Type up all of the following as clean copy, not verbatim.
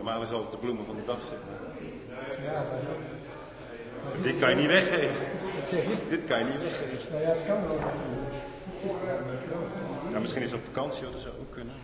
Normaal is altijd de bloemen van de dag, zeg maar. Dit kan je niet weggeven. Wat zeg je? Dit kan je niet weggeven. Nou ja, het kan wel. Ja, misschien is het op vakantie, hoor, dat zou ook kunnen.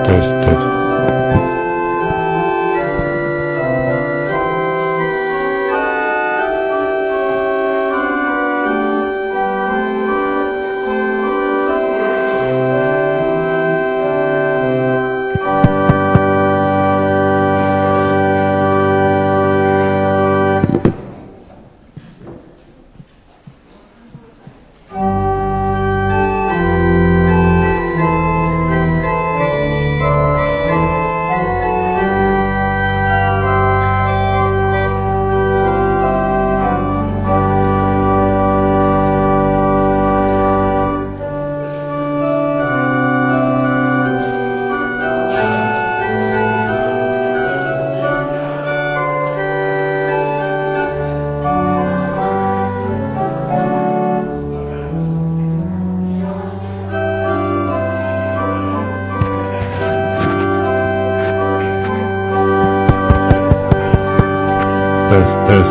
test. Test.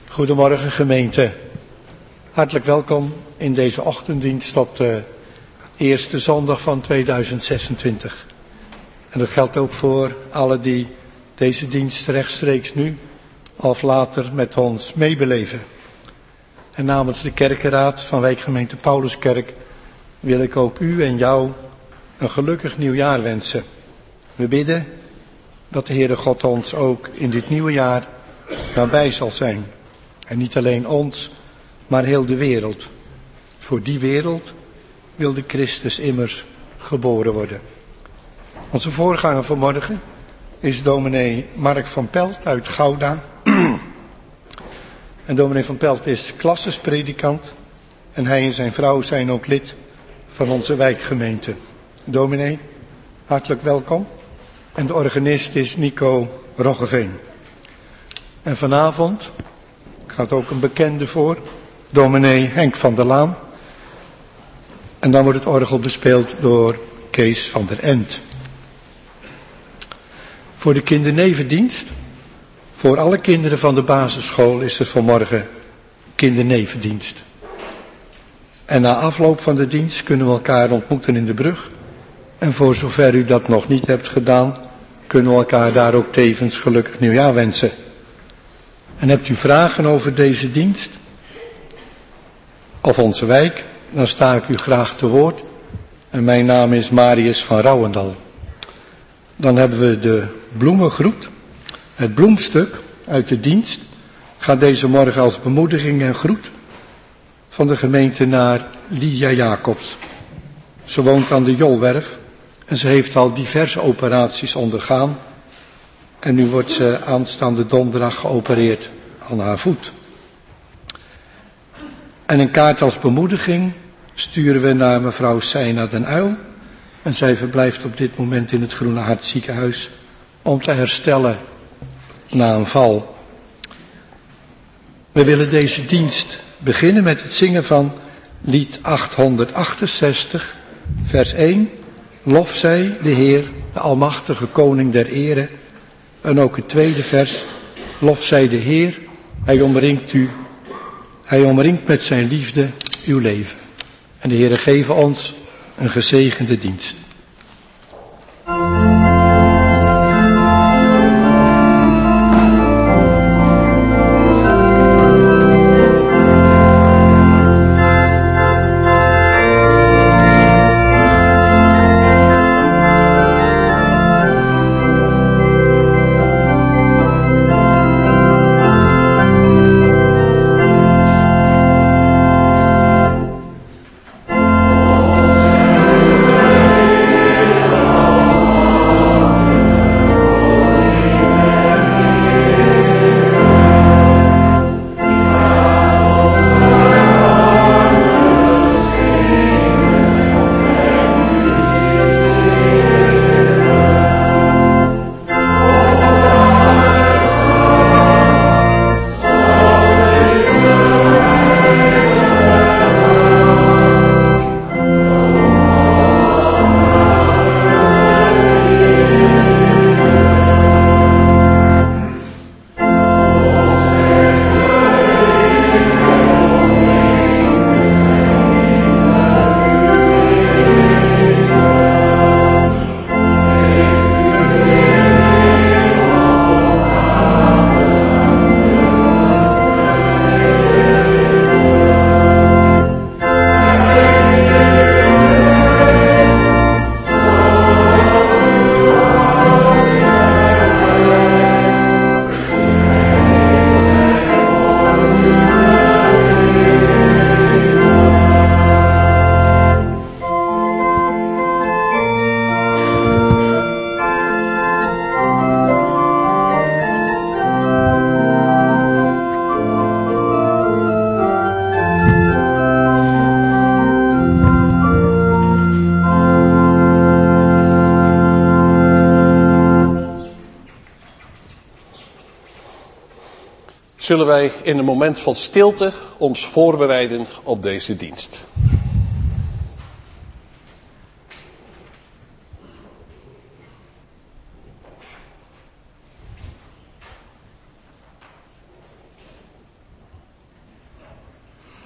Goedemorgen gemeente. Hartelijk welkom in deze ochtenddienst op de eerste zondag van 2026. En dat geldt ook voor alle die deze dienst rechtstreeks nu of later met ons meebeleven. En namens de kerkenraad van wijkgemeente Pauluskerk wil ik ook u en jou een gelukkig nieuwjaar wensen. We bidden dat de Heere God ons ook in dit nieuwe jaar nabij zal zijn. En niet alleen ons, maar heel de wereld. Voor die wereld wilde Christus immers geboren worden. Onze voorganger vanmorgen is dominee Mark van Pelt uit Gouda. En dominee van Pelt is klassespredikant. En hij en zijn vrouw zijn ook lid van onze wijkgemeente. Dominee, hartelijk welkom. En de organist is Nico Roggeveen. En vanavond gaat ook een bekende voor, dominee Henk van der Laan. En dan wordt het orgel bespeeld door Kees van der End. Voor de kindernevendienst, voor alle kinderen van de basisschool is er vanmorgen kindernevendienst. En na afloop van de dienst kunnen we elkaar ontmoeten in de brug. En voor zover u dat nog niet hebt gedaan, kunnen we elkaar daar ook tevens gelukkig nieuwjaar wensen. En hebt u vragen over deze dienst of onze wijk, dan sta ik u graag te woord. En mijn naam is Marius van Rouwendal. Dan hebben we de bloemengroet. Het bloemstuk uit de dienst gaat deze morgen als bemoediging en groet van de gemeente naar Lia Jacobs. Ze woont aan de Jolwerf en ze heeft al diverse operaties ondergaan. En nu wordt ze aanstaande donderdag geopereerd aan haar voet. En een kaart als bemoediging sturen we naar mevrouw Seina den Uyl. En zij verblijft op dit moment in het Groene Hart ziekenhuis om te herstellen na een val. We willen deze dienst beginnen met het zingen van lied 868, vers 1. Lof zij de Heer, de almachtige koning der ere. En ook het tweede vers. Lof zij de Heer, hij omringt met zijn liefde uw leven. En de Heere geven ons een gezegende dienst. Zullen wij in een moment van stilte ons voorbereiden op deze dienst.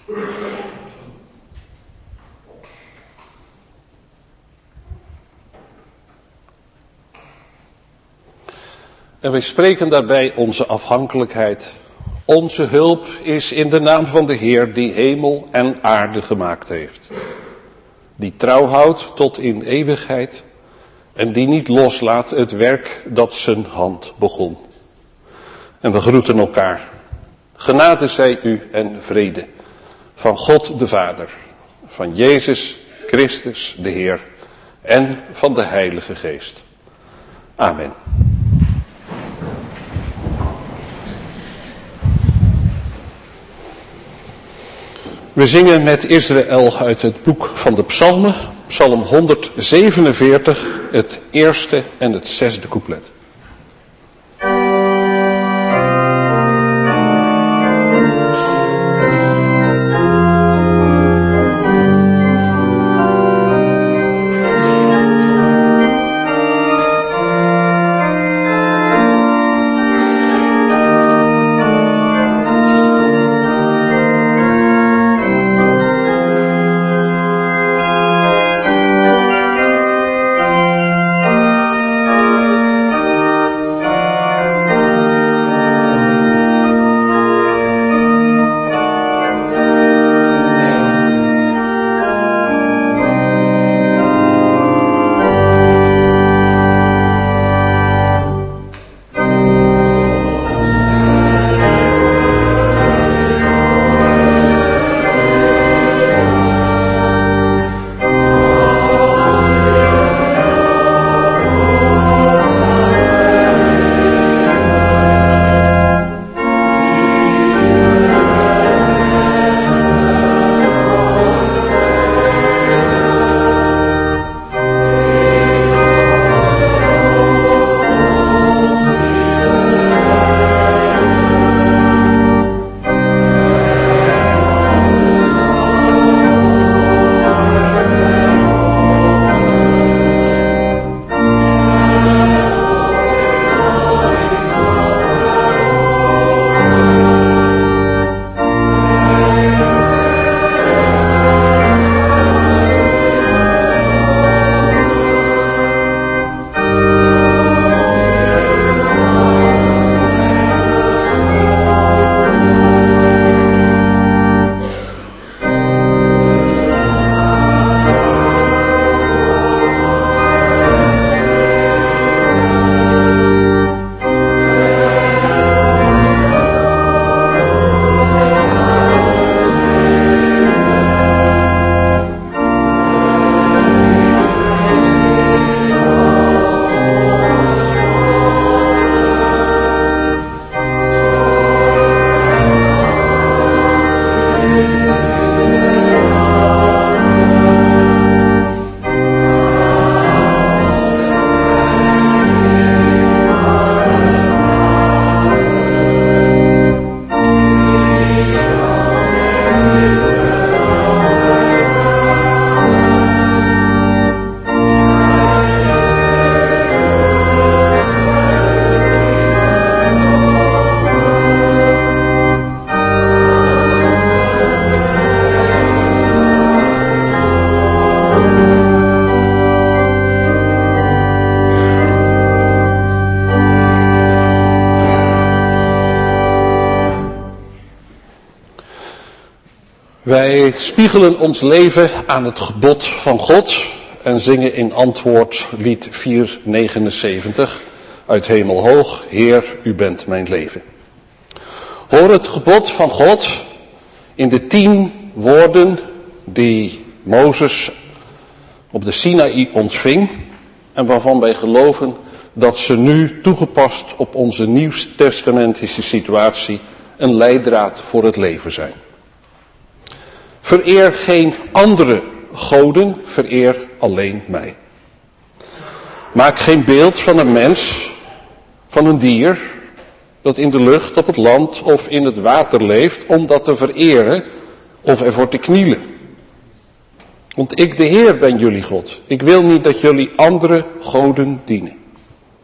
En wij spreken daarbij onze afhankelijkheid. Onze hulp is in de naam van de Heer die hemel en aarde gemaakt heeft. Die trouw houdt tot in eeuwigheid en die niet loslaat het werk dat zijn hand begon. En we groeten elkaar. Genade zij u en vrede van God de Vader, van Jezus Christus de Heer en van de Heilige Geest. Amen. We zingen met Israël uit het boek van de Psalmen, Psalm 147, het eerste en het zesde couplet. Wij spiegelen ons leven aan het gebod van God en zingen in antwoord lied 479 uit Hemelhoog, Heer, u bent mijn leven. Hoor het gebod van God in de 10 woorden die Mozes op de Sinaï ontving en waarvan wij geloven dat ze nu toegepast op onze nieuwstestamentische situatie een leidraad voor het leven zijn. Vereer geen andere goden, vereer alleen mij. Maak geen beeld van een mens, van een dier dat in de lucht, op het land of in het water leeft, om dat te vereren of ervoor te knielen. Want ik, de Heer, ben jullie God. Ik wil niet dat jullie andere goden dienen.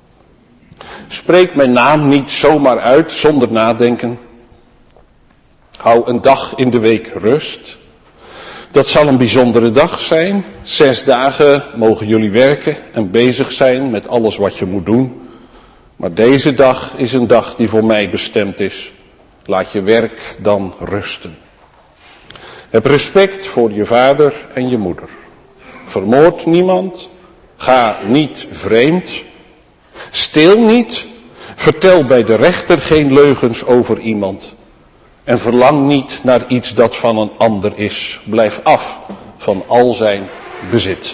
Spreek mijn naam niet zomaar uit zonder nadenken. Hou een dag in de week rust. Dat zal een bijzondere dag zijn. 6 dagen mogen jullie werken en bezig zijn met alles wat je moet doen. Maar deze dag is een dag die voor mij bestemd is. Laat je werk dan rusten. Heb respect voor je vader en je moeder. Vermoord niemand. Ga niet vreemd. Steel niet. Vertel bij de rechter geen leugens over iemand. En verlang niet naar iets dat van een ander is. Blijf af van al zijn bezit.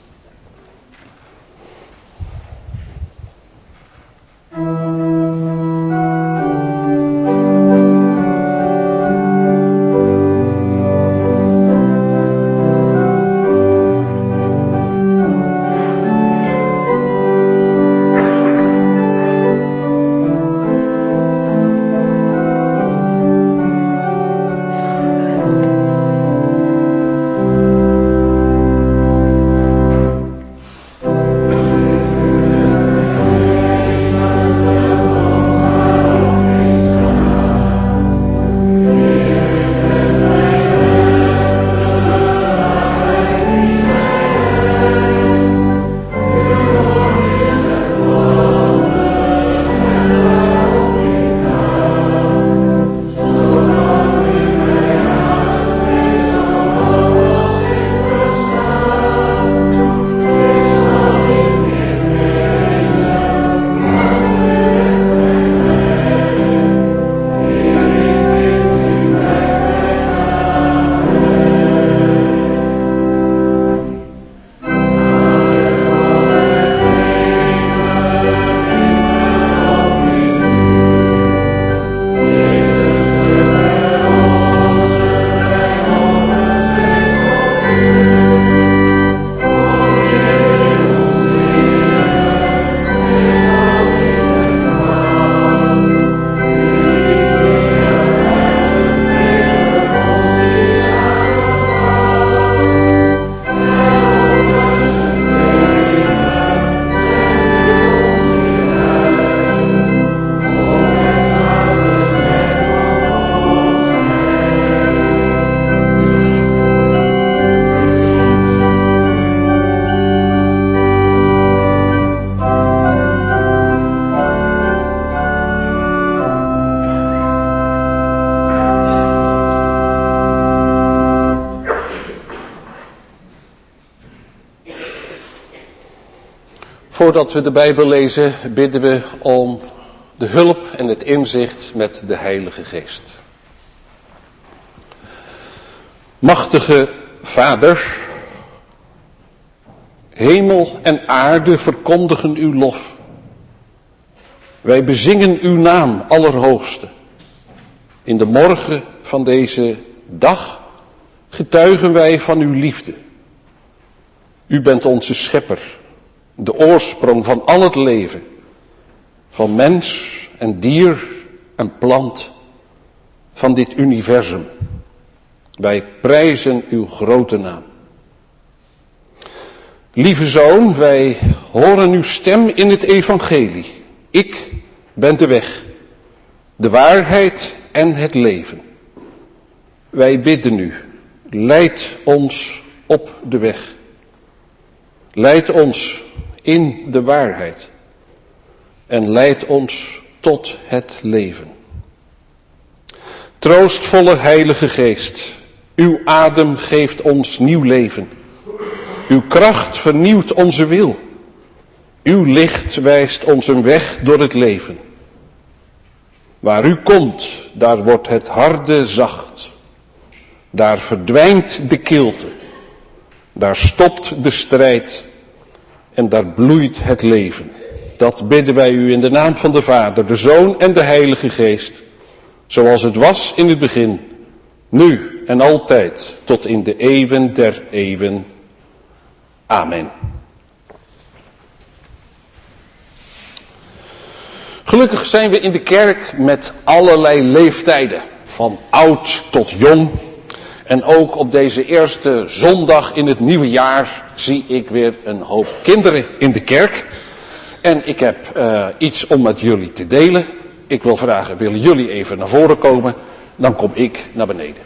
Voordat we de Bijbel lezen, bidden we om de hulp en het inzicht met de Heilige Geest. Machtige Vader, hemel en aarde verkondigen uw lof. Wij bezingen uw naam, Allerhoogste. In de morgen van deze dag getuigen wij van uw liefde. U bent onze schepper, de oorsprong van al het leven, van mens en dier en plant, van dit universum. Wij prijzen uw grote naam. Lieve Zoon, wij horen uw stem in het evangelie. Ik ben de weg, de waarheid en het leven. Wij bidden u, leid ons op de weg. Leid ons in de waarheid en leid ons tot het leven. Troostvolle Heilige Geest, uw adem geeft ons nieuw leven. Uw kracht vernieuwt onze wil. Uw licht wijst ons een weg door het leven. Waar u komt, daar wordt het harde zacht. Daar verdwijnt de kilte. Daar stopt de strijd. En daar bloeit het leven. Dat bidden wij u in de naam van de Vader, de Zoon en de Heilige Geest. Zoals het was in het begin, nu en altijd, tot in de eeuwen der eeuwen. Amen. Gelukkig zijn we in de kerk met allerlei leeftijden, van oud tot jong. En ook op deze eerste zondag in het nieuwe jaar zie ik weer een hoop kinderen in de kerk. En ik heb iets om met jullie te delen. Ik wil vragen, willen jullie even naar voren komen? dan kom ik naar beneden.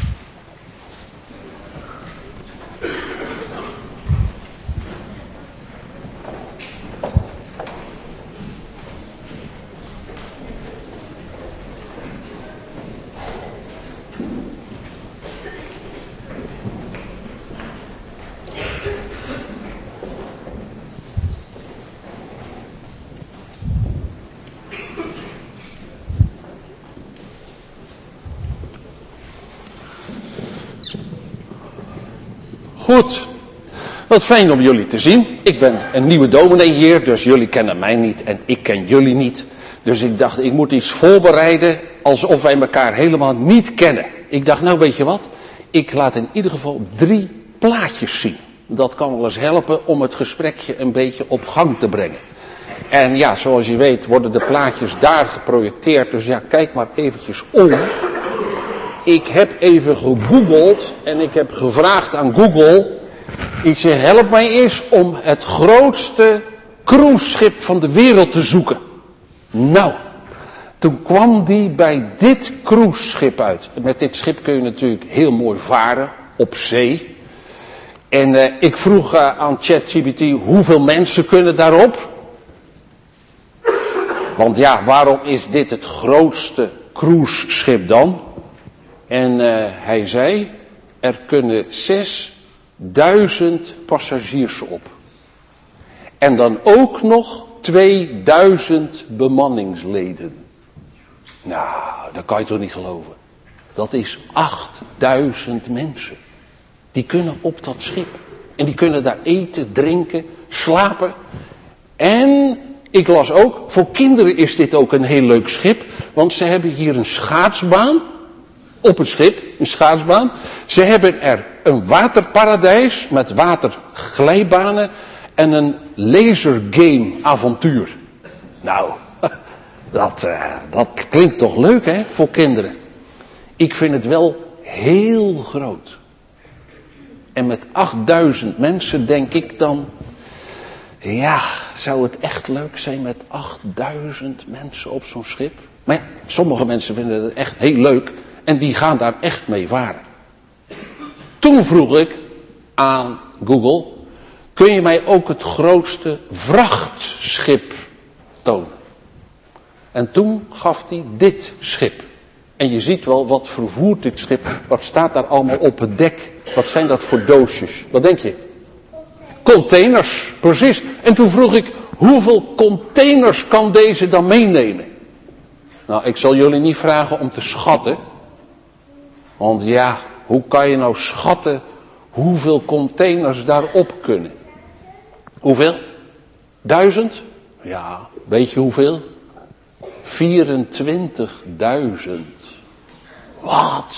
Goed, wat fijn om jullie te zien. Ik ben een nieuwe dominee hier, dus jullie kennen mij niet en ik ken jullie niet. Dus ik dacht, ik moet iets voorbereiden alsof wij elkaar helemaal niet kennen. Ik dacht, nou weet je wat, ik laat in ieder geval 3 plaatjes zien. Dat kan wel eens helpen om het gesprekje een beetje op gang te brengen. En ja, zoals je weet worden de plaatjes daar geprojecteerd, dus ja, kijk maar eventjes om. Ik heb even gegoogeld en ik heb gevraagd aan Google. Ik zeg, help mij eens om het grootste cruiseschip van de wereld te zoeken. Nou, toen kwam die bij dit cruiseschip uit. Met dit schip kun je natuurlijk heel mooi varen op zee. En ik vroeg aan ChatGPT, hoeveel mensen kunnen daarop? Want ja, waarom is dit het grootste cruiseschip dan? En hij zei, er kunnen 6000 passagiers op. En dan ook nog 2000 bemanningsleden. Nou, dat kan je toch niet geloven. Dat is 8000 mensen. Die kunnen op dat schip. En die kunnen daar eten, drinken, slapen. En ik las ook, voor kinderen is dit ook een heel leuk schip. Want ze hebben hier een schaatsbaan. Op het schip, een schaatsbaan. Ze hebben er een waterparadijs met waterglijbanen en een lasergame avontuur. Nou, dat klinkt toch leuk hè, voor kinderen. Ik vind het wel heel groot. En met 8000 mensen denk ik dan, ja, zou het echt leuk zijn met 8000 mensen op zo'n schip? Maar ja, sommige mensen vinden het echt heel leuk. En die gaan daar echt mee varen. Toen vroeg ik aan Google, kun je mij ook het grootste vrachtschip tonen? En toen gaf hij dit schip. En je ziet wel, wat vervoert dit schip? Wat staat daar allemaal op het dek? Wat zijn dat voor doosjes? Wat denk je? Containers, precies. En toen vroeg ik, hoeveel containers kan deze dan meenemen? Nou, ik zal jullie niet vragen om te schatten. Want ja, hoe kan je nou schatten hoeveel containers daarop kunnen? Hoeveel? 1000? Ja, weet je hoeveel? 24.000. Wat?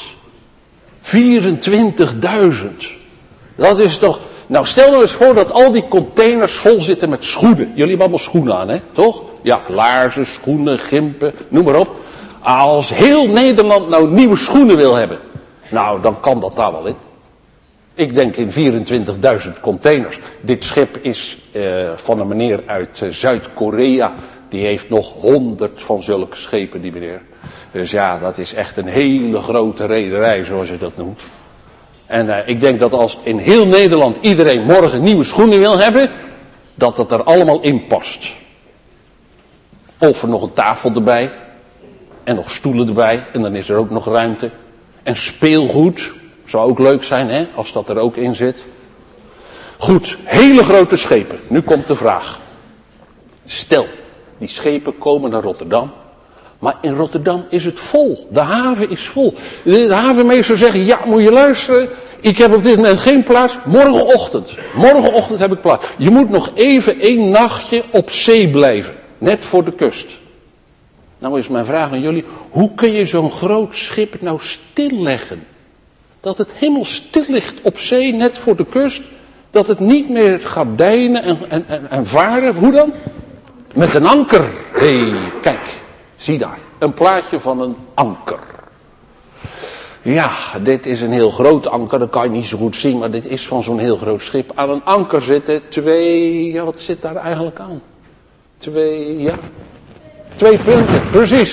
24.000. Dat is toch... Nou, stel nou eens voor dat al die containers vol zitten met schoenen. Jullie hebben allemaal schoenen aan, hè? Toch? Ja, laarzen, schoenen, gimpen, noem maar op. Als heel Nederland nou nieuwe schoenen wil hebben. Nou, dan kan dat daar wel in. Ik denk in 24.000 containers. Dit schip is van een meneer uit Zuid-Korea. Die heeft nog 100 van zulke schepen, die meneer. Dus ja, dat is echt een hele grote rederij, zoals je dat noemt. En ik denk dat als in heel Nederland iedereen morgen nieuwe schoenen wil hebben, dat het er allemaal in past. Of er nog een tafel erbij. En nog stoelen erbij. En dan is er ook nog ruimte. En speelgoed. Zou ook leuk zijn, hè, als dat er ook in zit. Goed, hele grote schepen. Nu komt de vraag. Stel, die schepen komen naar Rotterdam. Maar in Rotterdam is het vol. De haven is vol. De havenmeester zegt, ja, moet je luisteren. Ik heb op dit moment geen plaats. Morgenochtend heb ik plaats. Je moet nog even 1 nachtje op zee blijven. Net voor de kust. Nou is mijn vraag aan jullie. Hoe kun je zo'n groot schip nou stilleggen? Dat het helemaal stil ligt op zee, net voor de kust. Dat het niet meer gaat deinen en varen. Hoe dan? Met een anker. Hé, kijk. Zie daar. Een plaatje van een anker. Ja, dit is een heel groot anker. Dat kan je niet zo goed zien. Maar dit is van zo'n heel groot schip. Aan een anker zitten 2... Ja, wat zit daar eigenlijk aan? 2 punten. Precies.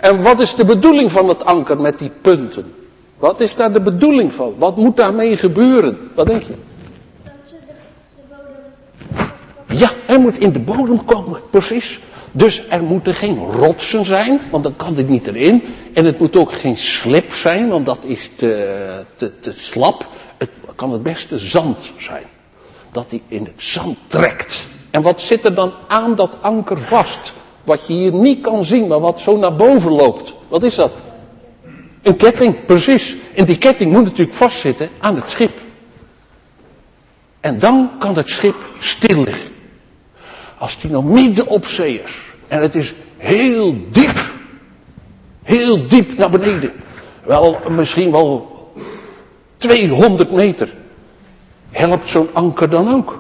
En wat is de bedoeling van het anker met die punten? Wat is daar de bedoeling van? Wat moet daarmee gebeuren? Wat denk je? Dat ze de bodem... Ja, hij moet in de bodem komen, precies. Dus er moeten geen rotsen zijn, want dan kan dit niet erin. En het moet ook geen slip zijn, want dat is te slap. Het kan het beste zand zijn. Dat hij in het zand trekt. En wat zit er dan aan dat anker vast? Wat je hier niet kan zien, maar wat zo naar boven loopt. Wat is dat? Een ketting, precies. En die ketting moet natuurlijk vastzitten aan het schip. En dan kan het schip stil liggen. Als die nou midden op zee is. En het is heel diep naar beneden. Wel, misschien wel 200 meter. Helpt zo'n anker dan ook?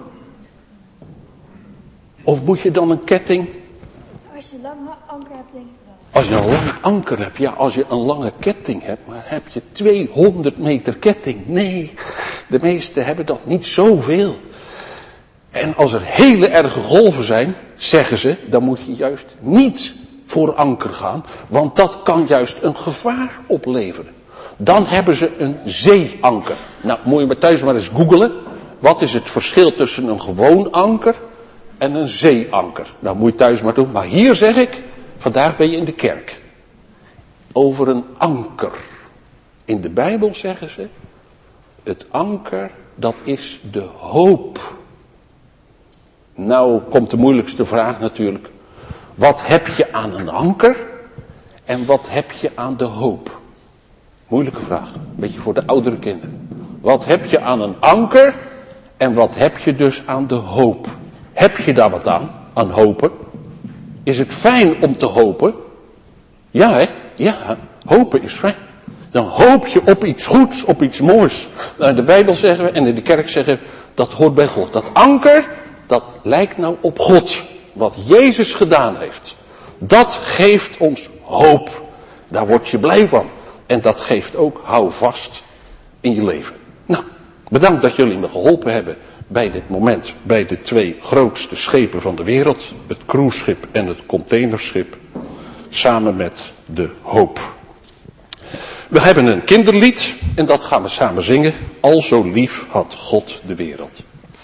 Of moet je dan een ketting? Als je lang anker hebt, denk ik wel. Als je een lang anker hebt, ja, als je een lange ketting hebt, maar heb je 200 meter ketting? Nee, de meesten hebben dat niet zoveel. En als er hele erge golven zijn, zeggen ze, dan moet je juist niet voor anker gaan, want dat kan juist een gevaar opleveren. Dan hebben ze een zeeanker. Nou, moet je maar thuis maar eens googelen. Wat is het verschil tussen een gewoon anker en een zeeanker? Nou, moet je thuis maar doen. Maar hier zeg ik, vandaag ben je in de kerk. Over een anker. In de Bijbel zeggen ze, het anker, dat is de hoop. Nou komt de moeilijkste vraag natuurlijk. Wat heb je aan een anker en wat heb je aan de hoop? Moeilijke vraag, een beetje voor de oudere kinderen. Wat heb je aan een anker en wat heb je dus aan de hoop? Heb je daar wat aan hopen? Is het fijn om te hopen? Ja, hè? Ja, hopen is fijn. Dan hoop je op iets goeds, op iets moois. Nou, in de Bijbel zeggen we en in de kerk zeggen we, dat hoort bij God. Dat anker, dat lijkt nou op God. Wat Jezus gedaan heeft. Dat geeft ons hoop. Daar word je blij van. En dat geeft ook houvast in je leven. Nou, bedankt dat jullie me geholpen hebben bij dit moment. Bij de 2 grootste schepen van de wereld. Het cruiseschip en het containerschip. Samen met de hoop. We hebben een kinderlied en dat gaan we samen zingen. Al zo lief had God de wereld.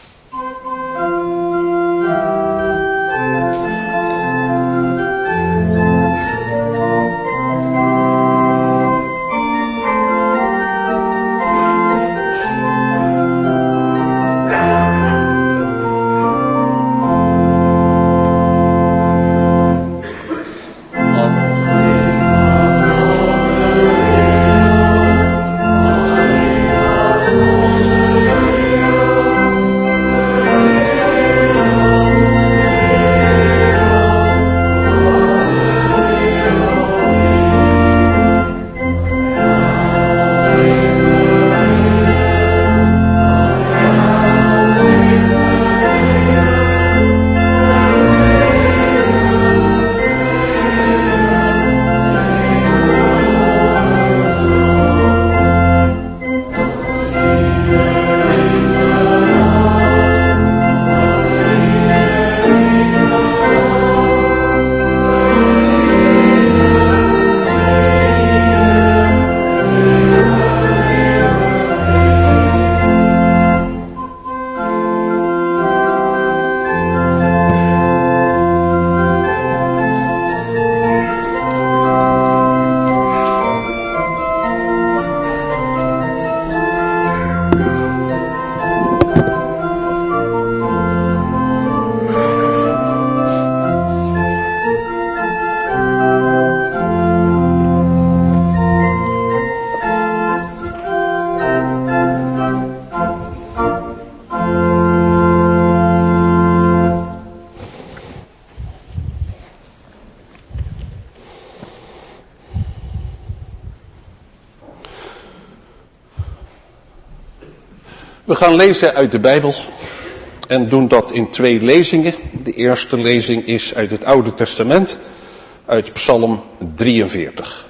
We gaan lezen uit de Bijbel en doen dat in 2 lezingen. De eerste lezing is uit het Oude Testament, uit Psalm 43.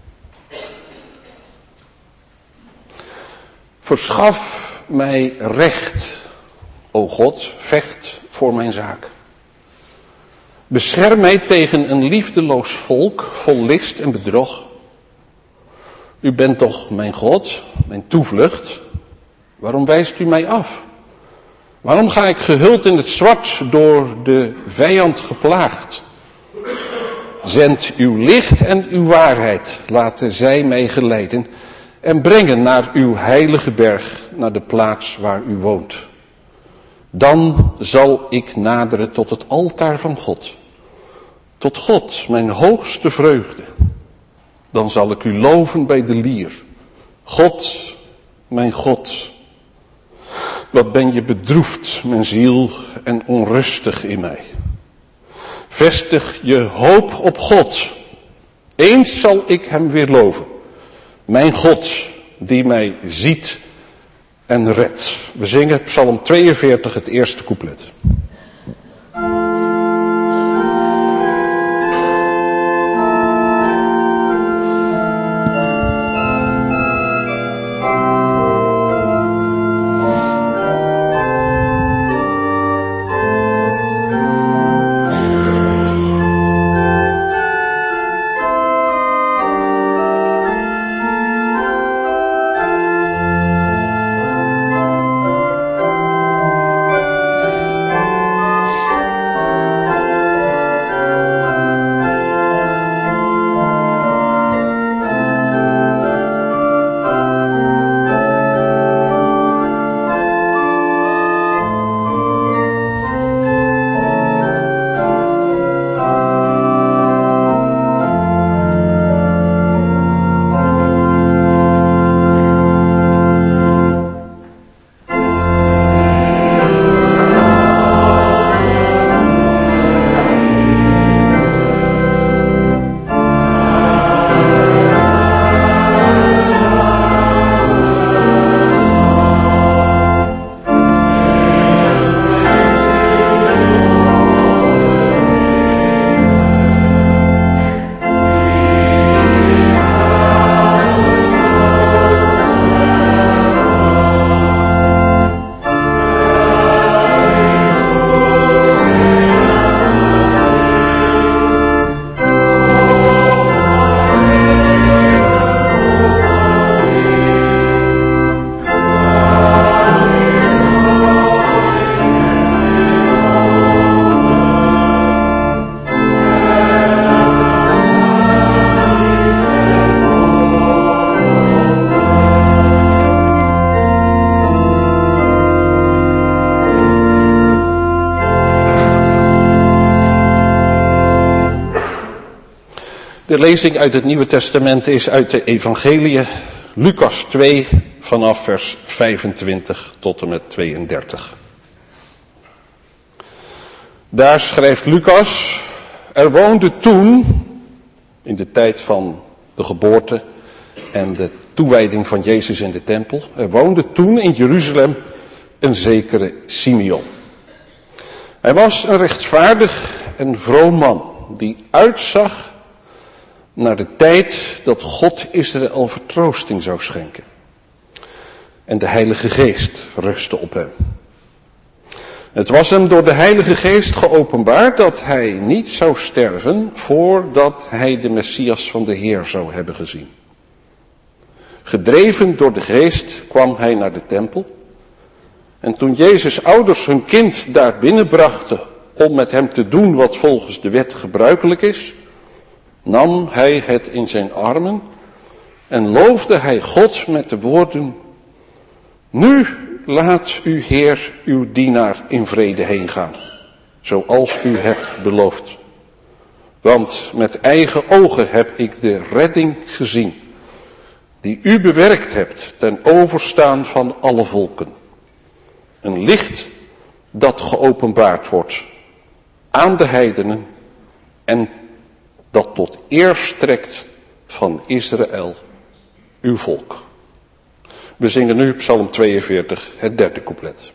Verschaf mij recht, o God, vecht voor mijn zaak. Bescherm mij tegen een liefdeloos volk vol list en bedrog. U bent toch mijn God, mijn toevlucht. Waarom wijst u mij af? Waarom ga ik gehuld in het zwart door de vijand geplaagd? Zend uw licht en uw waarheid, laten zij mij geleiden en brengen naar uw heilige berg, naar de plaats waar u woont. Dan zal ik naderen tot het altaar van God, tot God, mijn hoogste vreugde. Dan zal ik u loven bij de lier. God, mijn God, wat ben je bedroefd, mijn ziel, en onrustig in mij. Vestig je hoop op God. Eens zal ik hem weer loven. Mijn God, die mij ziet en redt. We zingen Psalm 42, het eerste couplet. De lezing uit het Nieuwe Testament is uit de Evangeliën, Lucas 2, vanaf vers 25 tot en met 32. Daar schrijft Lucas: er woonde toen, in de tijd van de geboorte en de toewijding van Jezus in de tempel, er woonde toen in Jeruzalem een zekere Simeon. Hij was een rechtvaardig en vroom man, die uitzag naar de tijd dat God Israël vertroosting zou schenken. En de Heilige Geest rustte op hem. Het was hem door de Heilige Geest geopenbaard dat hij niet zou sterven voordat hij de Messias van de Heer zou hebben gezien. Gedreven door de Geest kwam hij naar de tempel. En toen Jezus' ouders hun kind daar binnenbrachten om met hem te doen wat volgens de wet gebruikelijk is, nam hij het in zijn armen en loofde hij God met de woorden: nu laat u Heer uw dienaar in vrede heen gaan, zoals u hebt beloofd. Want met eigen ogen heb ik de redding gezien, die u bewerkt hebt ten overstaan van alle volken. Een licht dat geopenbaard wordt aan de heidenen en dat tot eer strekt van Israël, uw volk. We zingen nu Psalm 42, het derde couplet.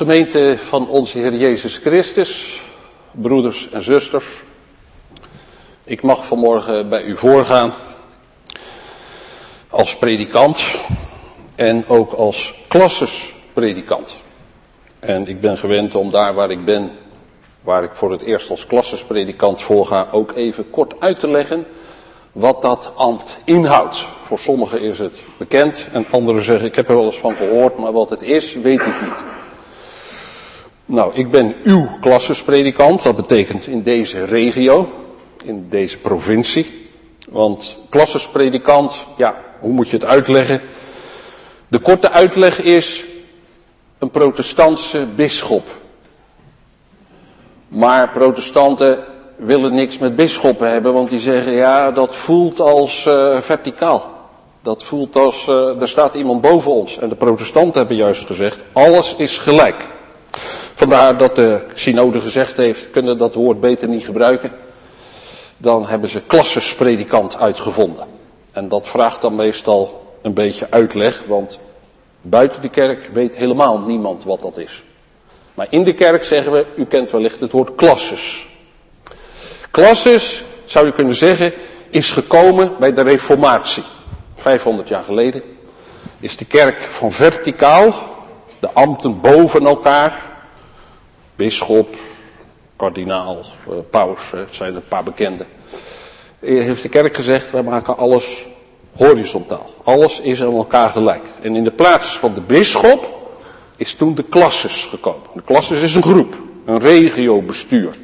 Gemeente van onze Heer Jezus Christus, broeders en zusters. Ik mag vanmorgen bij u voorgaan als predikant en ook als klassespredikant. En ik ben gewend om daar waar ik ben, waar ik voor het eerst als klassespredikant voorga, ook even kort uit te leggen wat dat ambt inhoudt. Voor sommigen is het bekend en anderen zeggen ik heb er wel eens van gehoord, maar wat het is weet ik niet. Nou, ik ben uw klassespredikant, dat betekent in deze regio, in deze provincie. Want klassespredikant, ja, hoe moet je het uitleggen? De korte uitleg is een protestantse bisschop. Maar protestanten willen niks met bisschoppen hebben, want die zeggen ja, dat voelt als verticaal. Dat voelt als, er staat iemand boven ons. En de protestanten hebben juist gezegd, alles is gelijk. Vandaar dat de synode gezegd heeft, kunnen dat woord beter niet gebruiken. Dan hebben ze klassespredikant uitgevonden. En dat vraagt dan meestal een beetje uitleg, want buiten de kerk weet helemaal niemand wat dat is. Maar in de kerk zeggen we, u kent wellicht het woord klasses. Klasses, zou je kunnen zeggen, is gekomen bij de Reformatie. 500 jaar geleden is de kerk van verticaal, de ambten boven elkaar, bisschop, kardinaal, paus, het zijn een paar bekende. Heeft de kerk gezegd, wij maken alles horizontaal. Alles is aan elkaar gelijk. En in de plaats van de bisschop is toen de klasses gekomen. De klasses is een groep, een regiobestuur.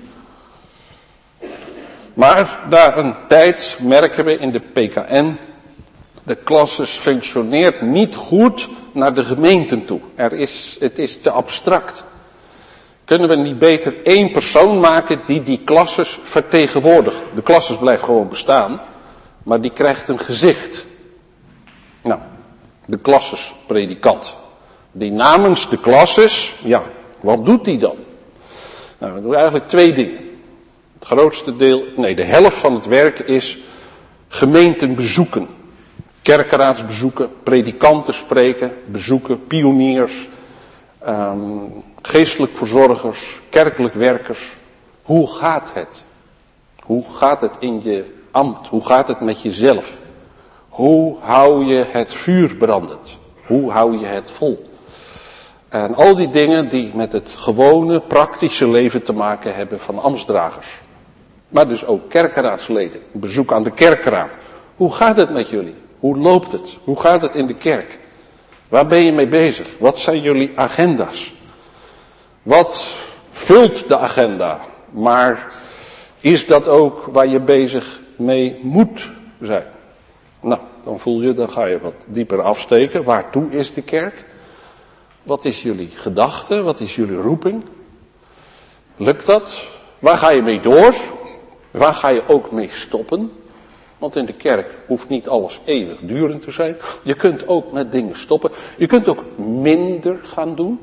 Maar na een tijd merken we in de PKN, de klasses functioneert niet goed naar de gemeenten toe. Het is te abstract. Kunnen we niet beter één persoon maken die klasses vertegenwoordigt? De klasses blijft gewoon bestaan, maar die krijgt een gezicht. Nou, de klassespredikant. Die namens de klasses, ja, wat doet die dan? Nou, we doen eigenlijk twee dingen. Het grootste deel, de helft van het werk is gemeenten bezoeken. Kerkeraadsbezoeken, predikanten spreken, bezoeken, pioniers, geestelijk verzorgers, kerkelijk werkers. Hoe gaat het? Hoe gaat het in je ambt? Hoe gaat het met jezelf? Hoe hou je het vuur brandend? Hoe hou je het vol? En al die dingen die met het gewone praktische leven te maken hebben van ambtsdragers. Maar dus ook kerkeraadsleden. Bezoek aan de kerkraad. Hoe gaat het met jullie? Hoe loopt het? Hoe gaat het in de kerk? Waar ben je mee bezig? Wat zijn jullie agenda's? Wat vult de agenda? Maar is dat ook waar je bezig mee moet zijn? Nou, dan ga je wat dieper afsteken. Waartoe is de kerk? Wat is jullie gedachte? Wat is jullie roeping? Lukt dat? Waar ga je mee door? Waar ga je ook mee stoppen? Want in de kerk hoeft niet alles eeuwigdurend te zijn. Je kunt ook met dingen stoppen. Je kunt ook minder gaan doen.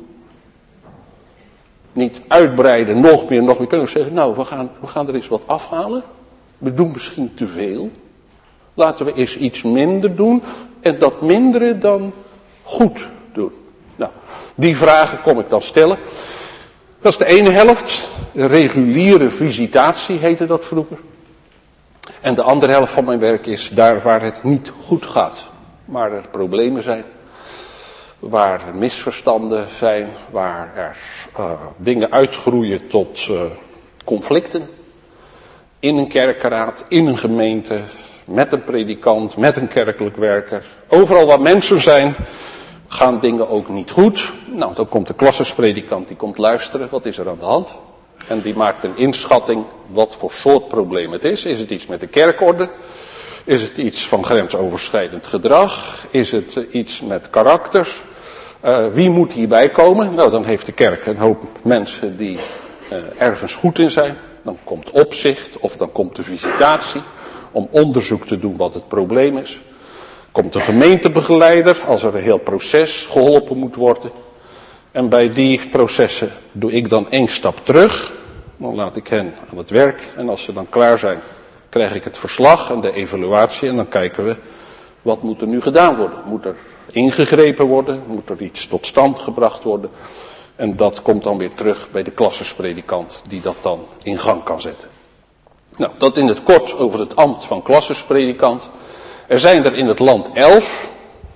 Niet uitbreiden, nog meer. Je kunt ook zeggen, nou, we gaan er eens wat afhalen. We doen misschien te veel. Laten we eens iets minder doen. En dat mindere dan goed doen. Nou, die vragen kom ik dan stellen. Dat is de ene helft. Reguliere visitatie heette dat vroeger. En de andere helft van mijn werk is daar waar het niet goed gaat. Waar er problemen zijn. Waar er misverstanden zijn. Waar er dingen uitgroeien tot conflicten. In een kerkenraad, in een gemeente. Met een predikant, met een kerkelijk werker. Overal waar mensen zijn, gaan dingen ook niet goed. Nou, dan komt de klassespredikant, die komt luisteren. Wat is er aan de hand? En die maakt een inschatting wat voor soort probleem het is. Is het iets met de kerkorde? Is het iets van grensoverschrijdend gedrag? Is het iets met karakters? Wie moet hierbij komen? Nou, dan heeft de kerk een hoop mensen die ergens goed in zijn. Dan komt opzicht of dan komt de visitatie om onderzoek te doen wat het probleem is. Komt de gemeentebegeleider als er een heel proces geholpen moet worden. En bij die processen doe ik dan 1 stap terug. Dan laat ik hen aan het werk. En als ze dan klaar zijn, krijg ik het verslag en de evaluatie. En dan kijken we, wat moet er nu gedaan worden? Moet er ingegrepen worden? Moet er iets tot stand gebracht worden? En dat komt dan weer terug bij de klassenspredikant die dat dan in gang kan zetten. Nou, dat in het kort over het ambt van klassenspredikant. Er zijn er in het land 11.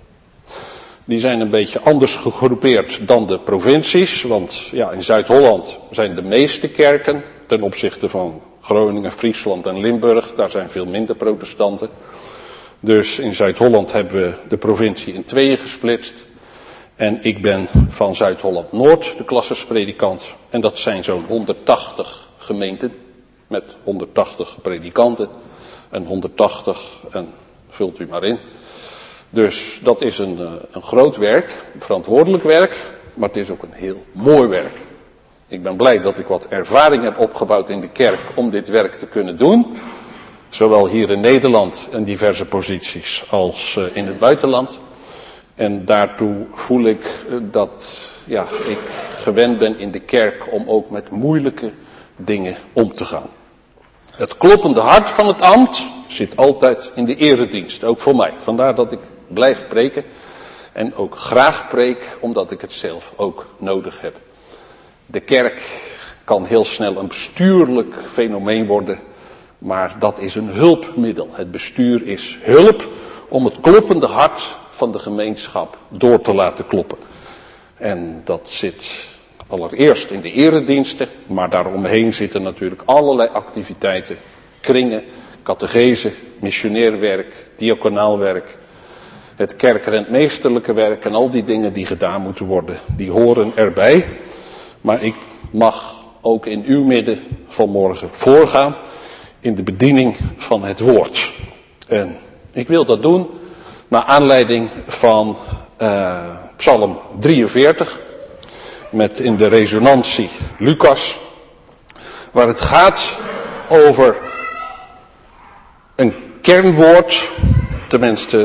Die zijn een beetje anders gegroepeerd dan de provincies. Want ja, in Zuid-Holland zijn de meeste kerken ten opzichte van Groningen, Friesland en Limburg. Daar zijn veel minder protestanten. Dus in Zuid-Holland hebben we de provincie in tweeën gesplitst. En ik ben van Zuid-Holland-Noord de klassenspredikant. En dat zijn zo'n 180 gemeenten met 180 predikanten. En 180, en vult u maar in. Dus dat is een groot werk, een verantwoordelijk werk. Maar het is ook een heel mooi werk. Ik ben blij dat ik wat ervaring heb opgebouwd in de kerk om dit werk te kunnen doen. Zowel hier in Nederland en diverse posities als in het buitenland. En daartoe voel ik dat ik gewend ben in de kerk om ook met moeilijke dingen om te gaan. Het kloppende hart van het ambt zit altijd in de eredienst, ook voor mij. Vandaar dat ik blijf preken en ook graag preek, omdat ik het zelf ook nodig heb. De kerk kan heel snel een bestuurlijk fenomeen worden, maar dat is een hulpmiddel. Het bestuur is hulp om het kloppende hart van de gemeenschap door te laten kloppen. En dat zit allereerst in de erediensten, maar daaromheen zitten natuurlijk allerlei activiteiten, kringen, catechese, missionair werk, diaconaal werk, het kerkrentmeesterlijke werk en al die dingen die gedaan moeten worden, die horen erbij. Maar ik mag ook in uw midden vanmorgen voorgaan in de bediening van het woord. En ik wil dat doen naar aanleiding van Psalm 43, met in de resonantie Lucas, waar het gaat over een kernwoord, tenminste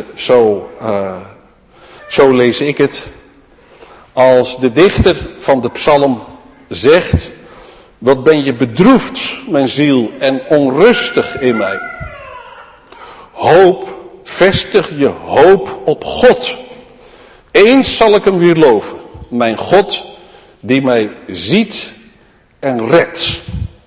zo lees ik het, als de dichter van de psalm zegt: wat ben je bedroefd, mijn ziel, en onrustig in mij. Hoop, vestig je hoop op God. Eens zal ik hem weer loven, mijn God die mij ziet en redt.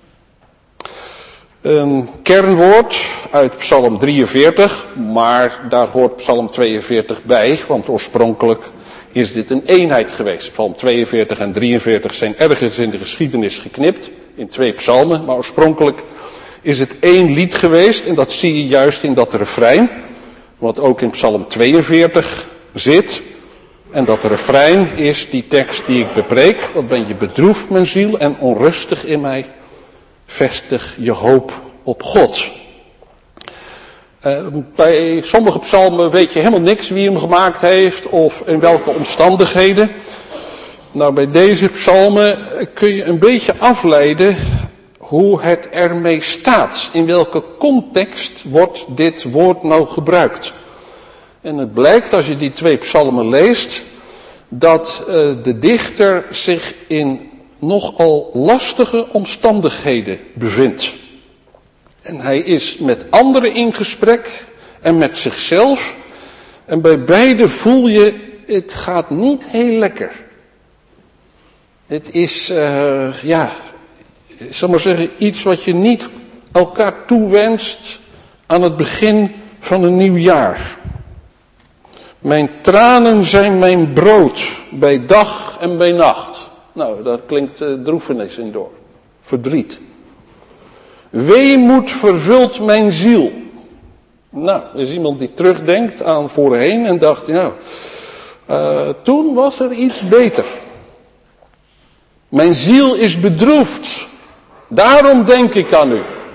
Een kernwoord uit Psalm 43, maar daar hoort Psalm 42 bij, want oorspronkelijk is dit een eenheid geweest. Psalm 42 en 43 zijn ergens in de geschiedenis geknipt, in 2 psalmen, maar oorspronkelijk is het 1 lied geweest en dat zie je juist in dat refrein, wat ook in Psalm 42 zit. En dat refrein is die tekst die ik bepreek. Wat ben je bedroefd, mijn ziel, en onrustig in mij. Vestig je hoop op God. Bij sommige psalmen weet je helemaal niks wie hem gemaakt heeft of in welke omstandigheden. Nou, bij deze psalmen kun je een beetje afleiden hoe het ermee staat. In welke context wordt dit woord nou gebruikt? En het blijkt, als je die 2 psalmen leest, dat de dichter zich in nogal lastige omstandigheden bevindt. En hij is met anderen in gesprek en met zichzelf. En bij beide voel je, het gaat niet heel lekker. Het is, ik zal maar zeggen, iets wat je niet elkaar toewenst aan het begin van een nieuw jaar. Mijn tranen zijn mijn brood, bij dag en bij nacht. Nou, daar klinkt droefenis in door. Verdriet. Weemoed vervult mijn ziel. Nou, er is iemand die terugdenkt aan voorheen en dacht, toen was er iets beter. Mijn ziel is bedroefd. Daarom denk ik aan u.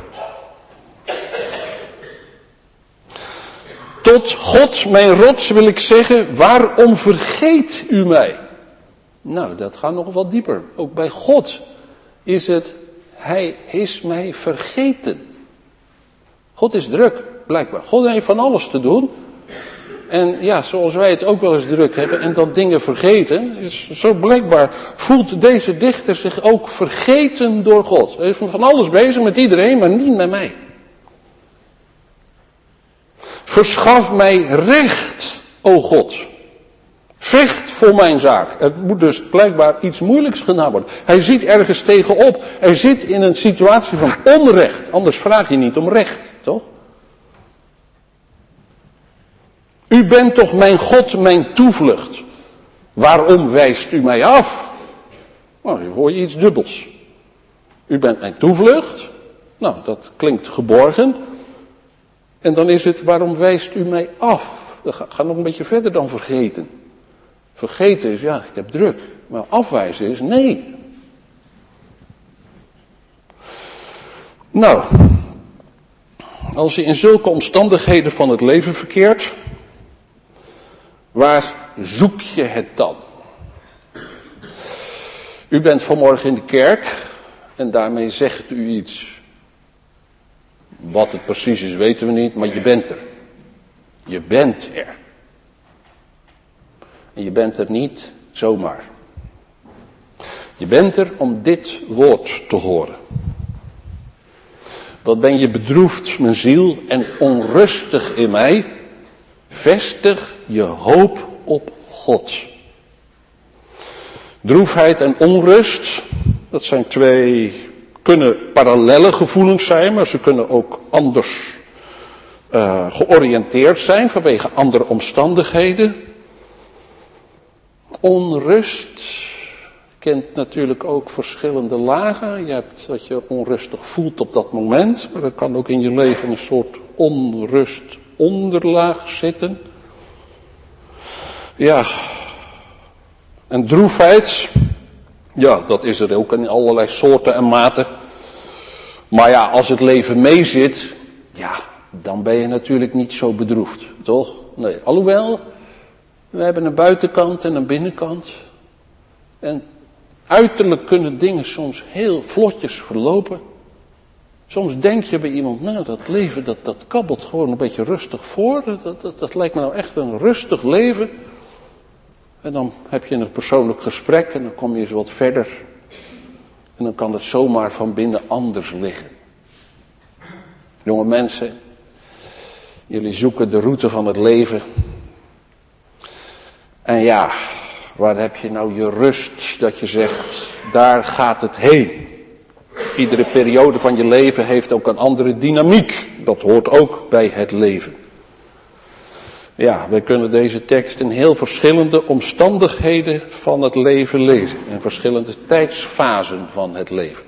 Tot God, mijn rots, wil ik zeggen, waarom vergeet u mij? Nou, dat gaat nog wat dieper. Ook bij God is het, hij is mij vergeten. God is druk, blijkbaar. God heeft van alles te doen. En ja, zoals wij het ook wel eens druk hebben en dan dingen vergeten, is zo blijkbaar voelt deze dichter zich ook vergeten door God. Hij is van alles bezig met iedereen, maar niet met mij. Verschaf mij recht, o God. Vecht voor mijn zaak. Het moet dus blijkbaar iets moeilijks gedaan worden. Hij ziet ergens tegenop. Hij zit in een situatie van onrecht. Anders vraag je niet om recht, toch? U bent toch mijn God, mijn toevlucht. Waarom wijst u mij af? Nou, dan hoor je iets dubbels. U bent mijn toevlucht. Nou, dat klinkt geborgen. En dan is het, waarom wijst u mij af? Ga nog een beetje verder dan vergeten. Vergeten is, ja, ik heb druk. Maar afwijzen is, nee. Nou, als je in zulke omstandigheden van het leven verkeert, waar zoek je het dan? U bent vanmorgen in de kerk en daarmee zegt u iets. Wat het precies is weten we niet, maar je bent er. Je bent er. En je bent er niet zomaar. Je bent er om dit woord te horen. Wat ben je bedroefd, mijn ziel, en onrustig in mij? Vestig je hoop op God. Droefheid en onrust, dat zijn kunnen parallelle gevoelens zijn, maar ze kunnen ook anders georiënteerd zijn vanwege andere omstandigheden. Onrust kent natuurlijk ook verschillende lagen. Je hebt dat je onrustig voelt op dat moment, maar er kan ook in je leven een soort onrust onderlaag zitten. Ja, en droefheid, ja, dat is er ook in allerlei soorten en maten. Maar ja, als het leven meezit, ja, dan ben je natuurlijk niet zo bedroefd, toch? Nee, alhoewel, we hebben een buitenkant en een binnenkant. En uiterlijk kunnen dingen soms heel vlotjes verlopen. Soms denk je bij iemand, nou, dat leven, dat kabbelt gewoon een beetje rustig voor. Dat lijkt me nou echt een rustig leven. En dan heb je een persoonlijk gesprek en dan kom je eens wat verder. En dan kan het zomaar van binnen anders liggen. Jonge mensen, jullie zoeken de route van het leven. En ja, waar heb je nou je rust dat je zegt, daar gaat het heen. Iedere periode van je leven heeft ook een andere dynamiek. Dat hoort ook bij het leven. Ja, wij kunnen deze tekst in heel verschillende omstandigheden van het leven lezen. In verschillende tijdsfasen van het leven.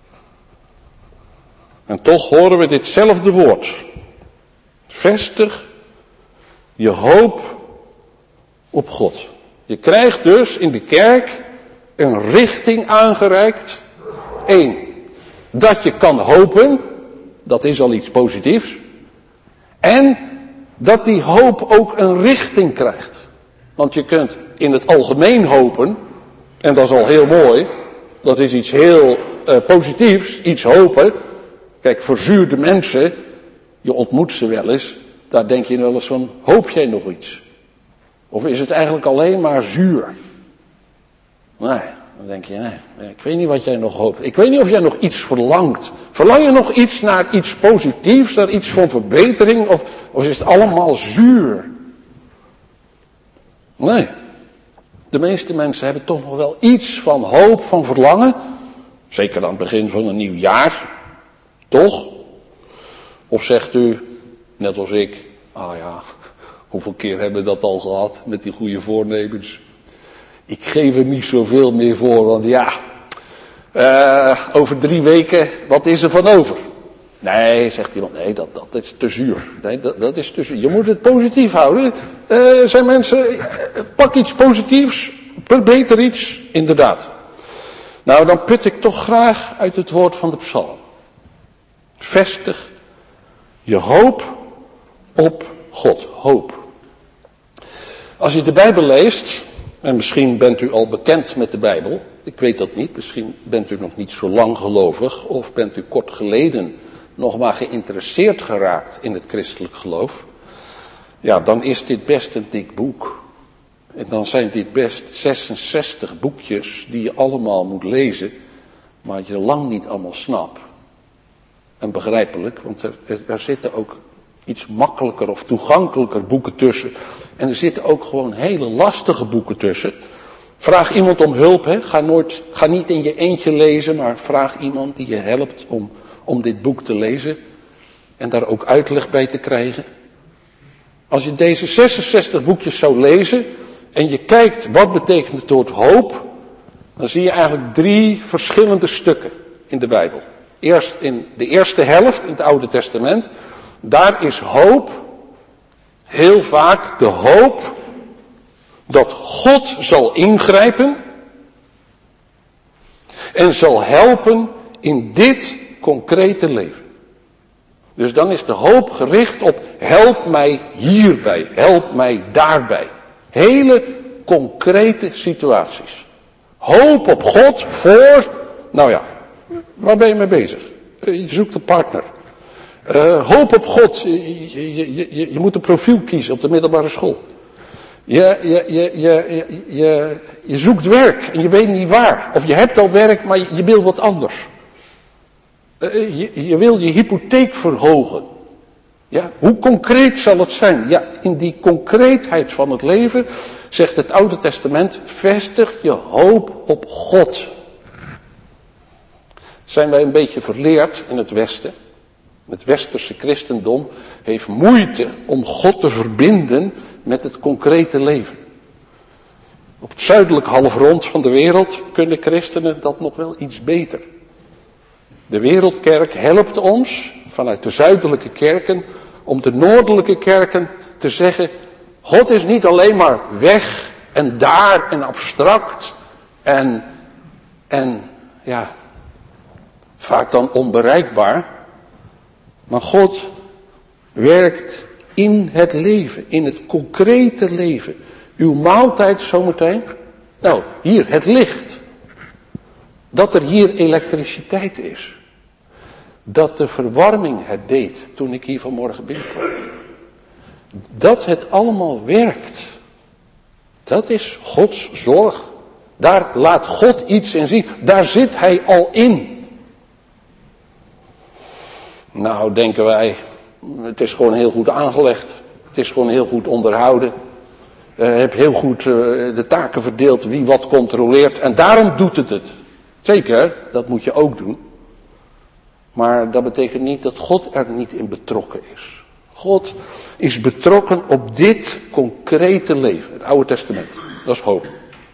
En toch horen we ditzelfde woord. Vestig je hoop op God. Je krijgt dus in de kerk een richting aangereikt. 1. Dat je kan hopen. Dat is al iets positiefs. En dat die hoop ook een richting krijgt. Want je kunt in het algemeen hopen. En dat is al heel mooi. Dat is iets heel positiefs. Iets hopen. Kijk, verzuurde mensen. Je ontmoet ze wel eens. Daar denk je wel eens van, hoop jij nog iets? Of is het eigenlijk alleen maar zuur? Nee, dan denk je, nee, ik weet niet wat jij nog hoopt. Ik weet niet of jij nog iets verlangt. Verlang je nog iets naar iets positiefs, naar iets van verbetering? Of is het allemaal zuur? Nee. De meeste mensen hebben toch nog wel iets van hoop, van verlangen. Zeker aan het begin van een nieuw jaar. Toch? Of zegt u, net als ik, ja, hoeveel keer hebben we dat al gehad met die goede voornemens? Ik geef er niet zoveel meer voor, want ja, over 3 weken, wat is er van over? Nee, zegt iemand, nee, dat is te zuur. Nee, dat is te zuur. Je moet het positief houden. Zijn mensen, pak iets positiefs, verbeter iets, inderdaad. Nou, dan put ik toch graag uit het woord van de psalm. Vestig je hoop op God. Hoop. Als je de Bijbel leest, en misschien bent u al bekend met de Bijbel, ik weet dat niet, misschien bent u nog niet zo lang gelovig, of bent u kort geleden nog maar geïnteresseerd geraakt in het christelijk geloof, ja, dan is dit best een dik boek. En dan zijn dit best 66 boekjes die je allemaal moet lezen, maar je lang niet allemaal snapt. En begrijpelijk, want er zitten ook iets makkelijker of toegankelijker boeken tussen. En er zitten ook gewoon hele lastige boeken tussen. Vraag iemand om hulp, hè. Ga niet in je eentje lezen, maar vraag iemand die je helpt om dit boek te lezen. En daar ook uitleg bij te krijgen. Als je deze 66 boekjes zou lezen en je kijkt wat betekent het woord hoop, dan zie je eigenlijk 3 verschillende stukken in de Bijbel. Eerst in de eerste helft in het Oude Testament, daar is hoop heel vaak de hoop dat God zal ingrijpen en zal helpen in dit concrete leven. Dus dan is de hoop gericht op help mij hierbij, help mij daarbij. Hele concrete situaties. Hoop op God voor, nou ja, waar ben je mee bezig? Je zoekt een partner. Hoop op God, je moet een profiel kiezen op de middelbare school. Je zoekt werk en je weet niet waar. Of je hebt al werk, maar je wil wat anders. Je wil je hypotheek verhogen. Ja, hoe concreet zal het zijn? Ja, in die concreetheid van het leven zegt het Oude Testament, vestig je hoop op God. Zijn wij een beetje verleerd in het Westen? Het westerse christendom heeft moeite om God te verbinden met het concrete leven. Op het zuidelijk halfrond van de wereld kunnen christenen dat nog wel iets beter. De wereldkerk helpt ons vanuit de zuidelijke kerken om de noordelijke kerken te zeggen, God is niet alleen maar weg en daar en abstract en ja, vaak dan onbereikbaar. Maar God werkt in het leven, in het concrete leven. Uw maaltijd zometeen, nou hier het licht. Dat er hier elektriciteit is. Dat de verwarming het deed toen ik hier vanmorgen binnenkwam. Dat het allemaal werkt. Dat is Gods zorg. Daar laat God iets in zien. Daar zit hij al in. Nou, denken wij, het is gewoon heel goed aangelegd. Het is gewoon heel goed onderhouden. Heb heel goed de taken verdeeld, wie wat controleert. En daarom doet het het. Zeker, dat moet je ook doen. Maar dat betekent niet dat God er niet in betrokken is. God is betrokken op dit concrete leven. Het Oude Testament. Dat is hoop.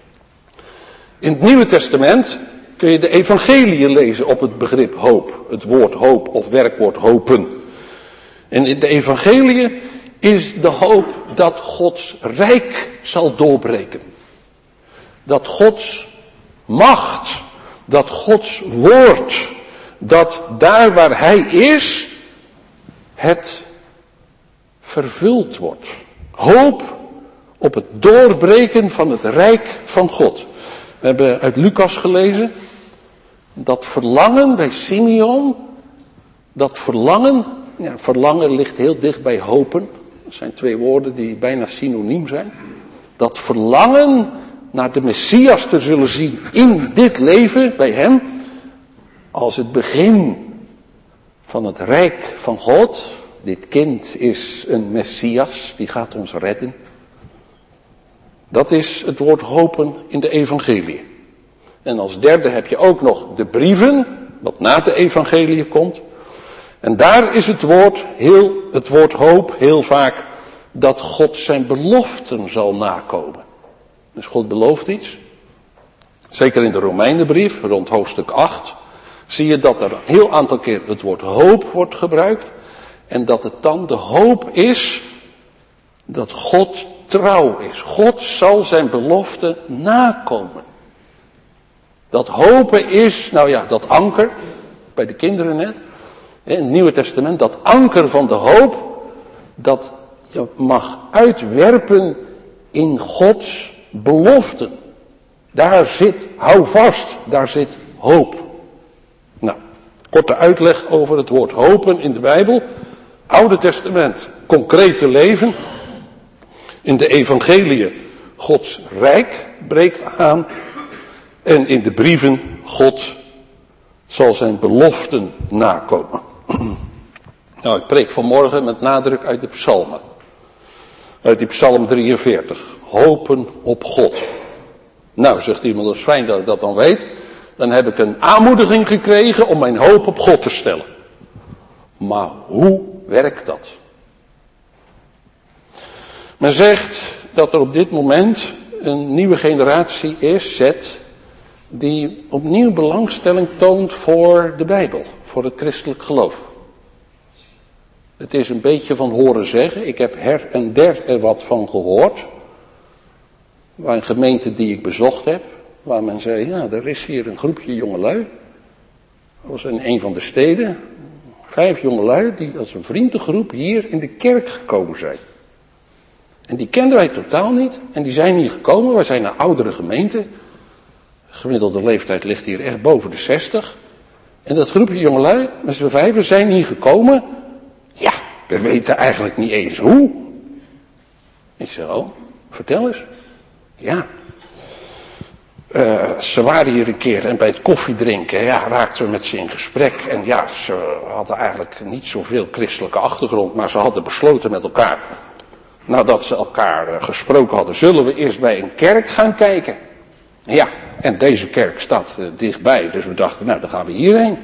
In het Nieuwe Testament kun je de evangeliën lezen op het begrip hoop. Het woord hoop of werkwoord hopen. En in de evangeliën is de hoop dat Gods rijk zal doorbreken. Dat Gods macht, dat Gods woord, dat daar waar hij is, het vervuld wordt. Hoop op het doorbreken van het rijk van God. We hebben uit Lucas gelezen, dat verlangen bij Simeon, dat verlangen ligt heel dicht bij hopen. Dat zijn 2 woorden die bijna synoniem zijn. Dat verlangen naar de Messias te zullen zien in dit leven bij hem, als het begin van het rijk van God. Dit kind is een Messias, die gaat ons redden. Dat is het woord hopen in de evangelie. En als derde heb je ook nog de brieven, wat na de evangelie komt. En daar is het woord hoop heel vaak dat God zijn beloften zal nakomen. Dus God belooft iets. Zeker in de Romeinenbrief, rond hoofdstuk 8, zie je dat er een heel aantal keer het woord hoop wordt gebruikt. En dat het dan de hoop is dat God trouw is. God zal zijn belofte nakomen. Dat hopen is, nou ja, dat anker, bij de kinderen net, in het Nieuwe Testament, dat anker van de hoop, dat je mag uitwerpen in Gods beloften. Daar zit, hou vast, daar zit hoop. Nou, korte uitleg over het woord hopen in de Bijbel. Oude Testament, concrete leven. In de evangeliën, Gods rijk breekt aan. En in de brieven, God zal zijn beloften nakomen. Nou, ik preek vanmorgen met nadruk uit de psalmen. Uit die psalm 43. Hopen op God. Nou, zegt iemand, dat is fijn dat ik dat dan weet. Dan heb ik een aanmoediging gekregen om mijn hoop op God te stellen. Maar hoe werkt dat? Men zegt dat er op dit moment een nieuwe generatie is, die opnieuw belangstelling toont voor de Bijbel, voor het christelijk geloof. Het is een beetje van horen zeggen. Ik heb her en der er wat van gehoord. Waar een gemeente die ik bezocht heb, waar men zei, ja, er is hier een groepje jongelui. Dat was in een van de steden. 5 jongelui die als een vriendengroep hier in de kerk gekomen zijn. En die kenden wij totaal niet. En die zijn hier gekomen. Wij zijn een oudere gemeente. De gemiddelde leeftijd ligt hier echt boven de 60. En dat groepje jongelui, met z'n 5, zijn hier gekomen. Ja, we weten eigenlijk niet eens hoe. Ik zeg, oh, vertel eens. Ja. Ze waren hier een keer en bij het koffiedrinken, ja, raakten we met ze in gesprek. En ja, ze hadden eigenlijk niet zoveel christelijke achtergrond, maar ze hadden besloten met elkaar. Nadat ze elkaar gesproken hadden, zullen we eerst bij een kerk gaan kijken. Ja, en deze kerk staat dichtbij, dus we dachten, nou, dan gaan we hierheen.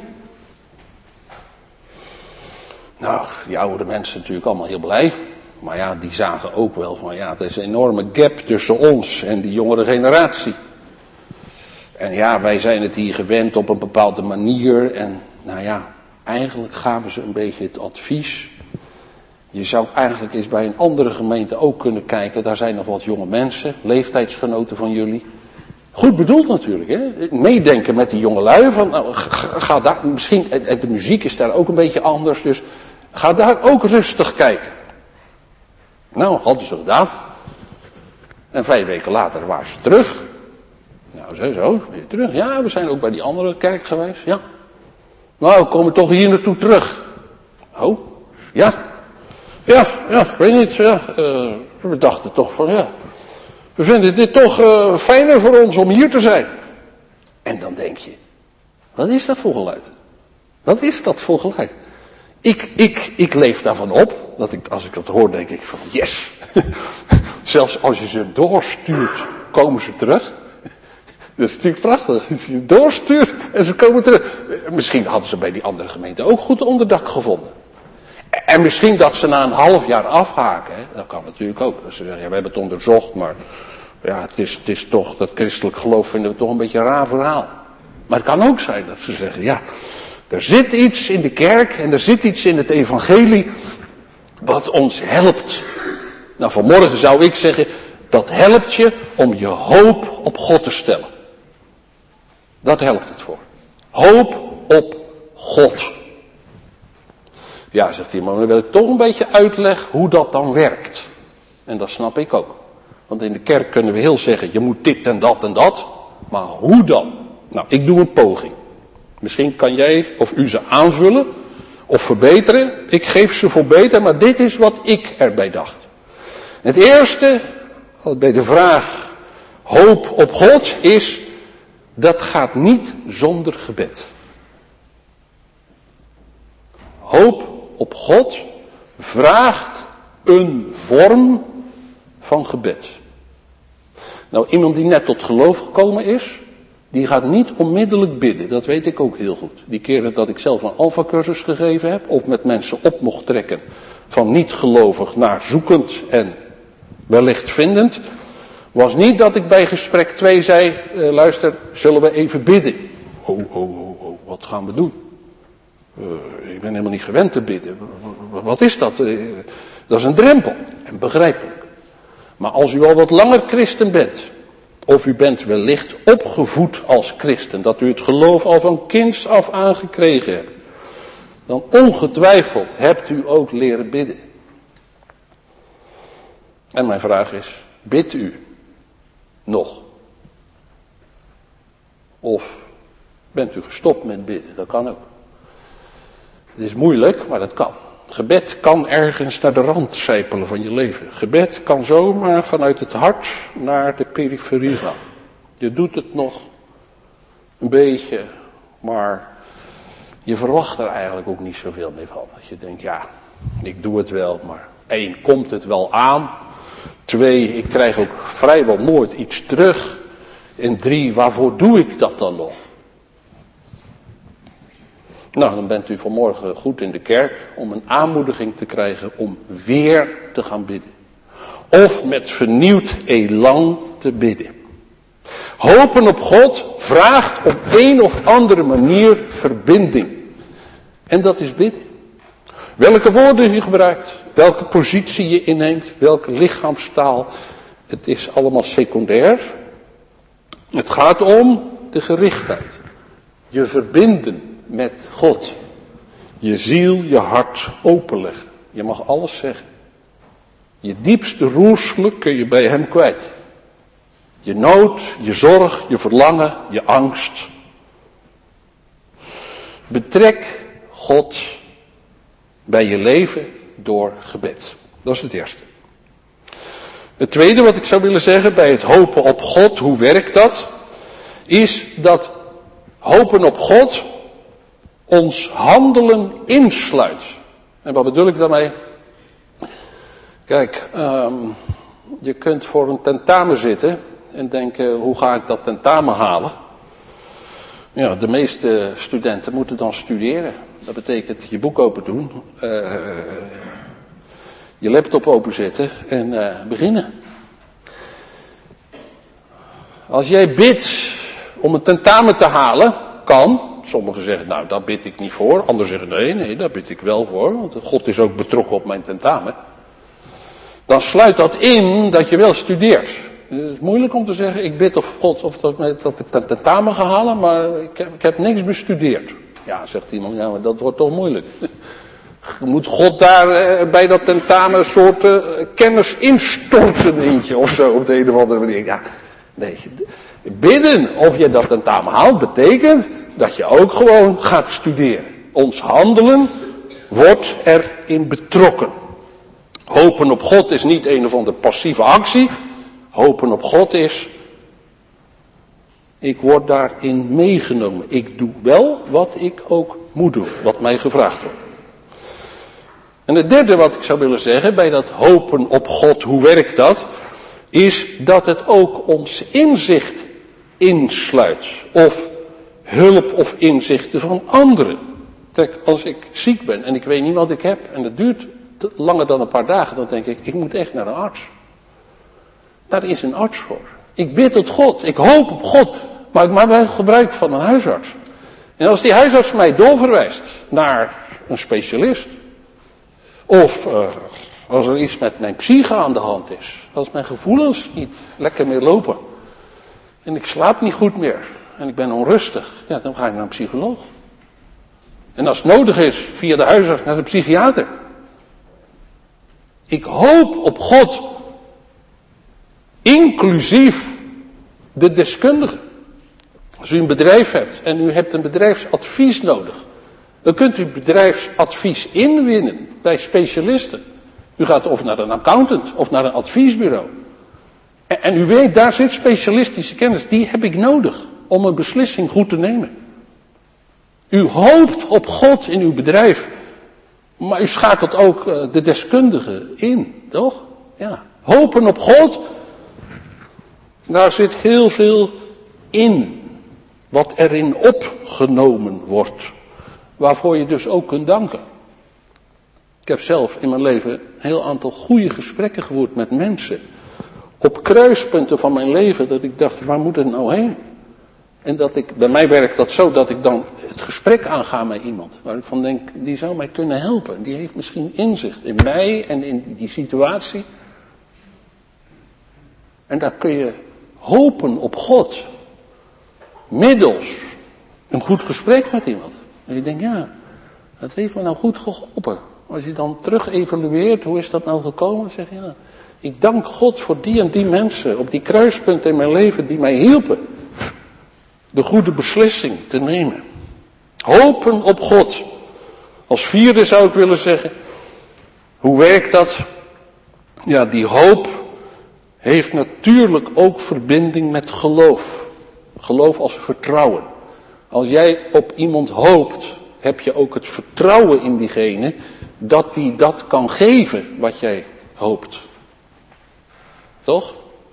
Nou, die oudere mensen natuurlijk allemaal heel blij. Maar ja, die zagen ook wel van, ja, er is een enorme gap tussen ons en die jongere generatie. En ja, wij zijn het hier gewend op een bepaalde manier. En nou ja, eigenlijk gaven ze een beetje het advies. Je zou eigenlijk eens bij een andere gemeente ook kunnen kijken. Daar zijn nog wat jonge mensen, leeftijdsgenoten van jullie. Goed bedoeld natuurlijk, hè. Meedenken met die jongelui. Van, nou, ga daar, misschien, de muziek is daar ook een beetje anders. Dus ga daar ook rustig kijken. Nou, hadden ze gedaan. En 5 weken later waren ze terug. Nou, zo, weer terug. Ja, we zijn ook bij die andere kerk geweest, ja. Nou, we komen toch hier naartoe terug. Oh, ja. Ja, ik weet niet, ja. We dachten toch van, ja. We vinden dit toch fijner voor ons om hier te zijn. En dan denk je, wat is dat voor geluid? Wat is dat voor geluid? Ik leef daarvan op, dat als ik dat hoor, denk ik van, yes. Zelfs als je ze doorstuurt, komen ze terug. Dat is natuurlijk prachtig. Als je doorstuurt en ze komen terug. Misschien hadden ze bij die andere gemeente ook goed onderdak gevonden. En misschien dat ze na een half jaar afhaken. Hè? Dat kan natuurlijk ook. Ze zeggen, ja, we hebben het onderzocht, maar ja, het is toch, dat christelijk geloof vinden we toch een beetje een raar verhaal. Maar het kan ook zijn dat ze zeggen, ja, er zit iets in de kerk en er zit iets in het evangelie wat ons helpt. Nou, vanmorgen zou ik zeggen, dat helpt je om je hoop op God te stellen. Dat helpt het voor. Hoop op God. Ja, zegt hij, maar dan wil ik toch een beetje uitleggen hoe dat dan werkt. En dat snap ik ook. Want in de kerk kunnen we heel zeggen, je moet dit en dat en dat. Maar hoe dan? Nou, ik doe een poging. Misschien kan jij of u ze aanvullen of verbeteren. Ik geef ze voor beter, maar dit is wat ik erbij dacht. Het eerste, bij de vraag hoop op God, is, dat gaat niet zonder gebed. Hoop op God vraagt een vorm van gebed. Nou, iemand die net tot geloof gekomen is, die gaat niet onmiddellijk bidden. Dat weet ik ook heel goed. Die keren dat ik zelf een alfacursus gegeven heb, of met mensen op mocht trekken van niet gelovig naar zoekend en wellicht vindend, was niet dat ik bij gesprek 2 zei, luister, zullen we even bidden? Oh, wat gaan we doen? Ik ben helemaal niet gewend te bidden. Wat is dat? Dat is een drempel. En begrijpelijk. Maar als u al wat langer christen bent, of u bent wellicht opgevoed als christen, dat u het geloof al van kinds af aangekregen hebt, dan ongetwijfeld hebt u ook leren bidden. En mijn vraag is, bidt u nog? Of bent u gestopt met bidden? Dat kan ook. Het is moeilijk, maar dat kan. Gebed kan ergens naar de rand sijpelen van je leven. Gebed kan zomaar vanuit het hart naar de periferie gaan. Je doet het nog een beetje, maar Je verwacht er eigenlijk ook niet zoveel meer van. Dat je denkt, ja, ik doe het wel, maar 1, komt het wel aan. 2, ik krijg ook vrijwel nooit iets terug. En 3, waarvoor doe ik dat dan nog? Nou, dan bent u vanmorgen goed in de kerk om een aanmoediging te krijgen om weer te gaan bidden. Of met vernieuwd elan te bidden. Hopen op God vraagt op een of andere manier verbinding. En dat is bidden. Welke woorden je gebruikt, welke positie je inneemt, welke lichaamstaal. Het is allemaal secundair. Het gaat om de gerichtheid. Je verbinden met God. Je ziel, je hart openleggen. Je mag alles zeggen. Je diepste roerselen kun je bij hem kwijt. Je nood, je zorg, je verlangen, je angst. Betrek God bij je leven door gebed. Dat is het eerste. Het tweede wat ik zou willen zeggen bij het hopen op God, hoe werkt dat? Is dat hopen op God ons handelen insluit. En wat bedoel ik daarmee? Kijk, je kunt voor een tentamen zitten en denken, hoe ga ik dat tentamen halen? Ja, de meeste studenten moeten dan studeren. Dat betekent je boek open doen, je laptop openzetten en beginnen. Als jij bidt om een tentamen te halen, kan. Sommigen zeggen, nou, daar bid ik niet voor. Anderen zeggen, nee, daar bid ik wel voor. Want God is ook betrokken op mijn tentamen. Dan sluit dat in dat je wel studeert. Het is moeilijk om te zeggen, ik bid of God of dat ik dat tentamen ga halen, maar ik heb niks bestudeerd. Ja, zegt iemand, ja, maar dat wordt toch moeilijk. Moet God daar bij dat tentamen een soort kennis instorten eentje of zo op de een of andere manier. Ja, nee. Bidden of je dat tentamen haalt betekent dat je ook gewoon gaat studeren. Ons handelen wordt erin betrokken. Hopen op God is niet een of andere passieve actie. Hopen op God is, ik word daarin meegenomen. Ik doe wel wat ik ook moet doen, wat mij gevraagd wordt. En het derde wat ik zou willen zeggen bij dat hopen op God, hoe werkt dat? Is dat het ook ons inzicht insluit. Of hulp of inzichten van anderen. Kijk, als ik ziek ben en ik weet niet wat ik heb en het duurt langer dan een paar dagen, dan denk ik moet echt naar een arts. Daar is een arts voor. Ik bid tot God, ik hoop op God, maar ik maak gebruik van een huisarts. En als die huisarts mij doorverwijst naar een specialist, of als er iets met mijn psyche aan de hand is, als mijn gevoelens niet lekker meer lopen, en ik slaap niet goed meer, en ik ben onrustig, ja, dan ga ik naar een psycholoog. En als het nodig is, via de huisarts naar de psychiater. Ik hoop op God, inclusief de deskundige. Als u een bedrijf hebt en u hebt een bedrijfsadvies nodig, dan kunt u bedrijfsadvies inwinnen bij specialisten. U gaat of naar een accountant of naar een adviesbureau. En u weet, daar zit specialistische kennis, die heb ik nodig om een beslissing goed te nemen. U hoopt op God in uw bedrijf, maar u schakelt ook de deskundige in, toch? Ja. Hopen op God, daar zit heel veel in, wat erin opgenomen wordt, waarvoor je dus ook kunt danken. Ik heb zelf in mijn leven een heel aantal goede gesprekken gevoerd met mensen, op kruispunten van mijn leven, dat ik dacht, waar moet het nou heen? En bij mij werkt dat zo dat ik dan het gesprek aanga met iemand, waar ik van denk, die zou mij kunnen helpen. Die heeft misschien inzicht in mij en in die situatie. En daar kun je hopen op God, middels een goed gesprek met iemand. En je denkt, ja, dat heeft me nou goed geholpen. Als je dan terug evalueert, hoe is dat nou gekomen? Zeg je, ja, ik dank God voor die en die mensen op die kruispunten in mijn leven die mij hielpen de goede beslissing te nemen. Hopen op God. Als vierde zou ik willen zeggen, hoe werkt dat? Ja, die hoop heeft natuurlijk ook verbinding met geloof. Geloof als vertrouwen. Als jij op iemand hoopt heb je ook het vertrouwen in diegene dat die dat kan geven wat jij hoopt. Toch?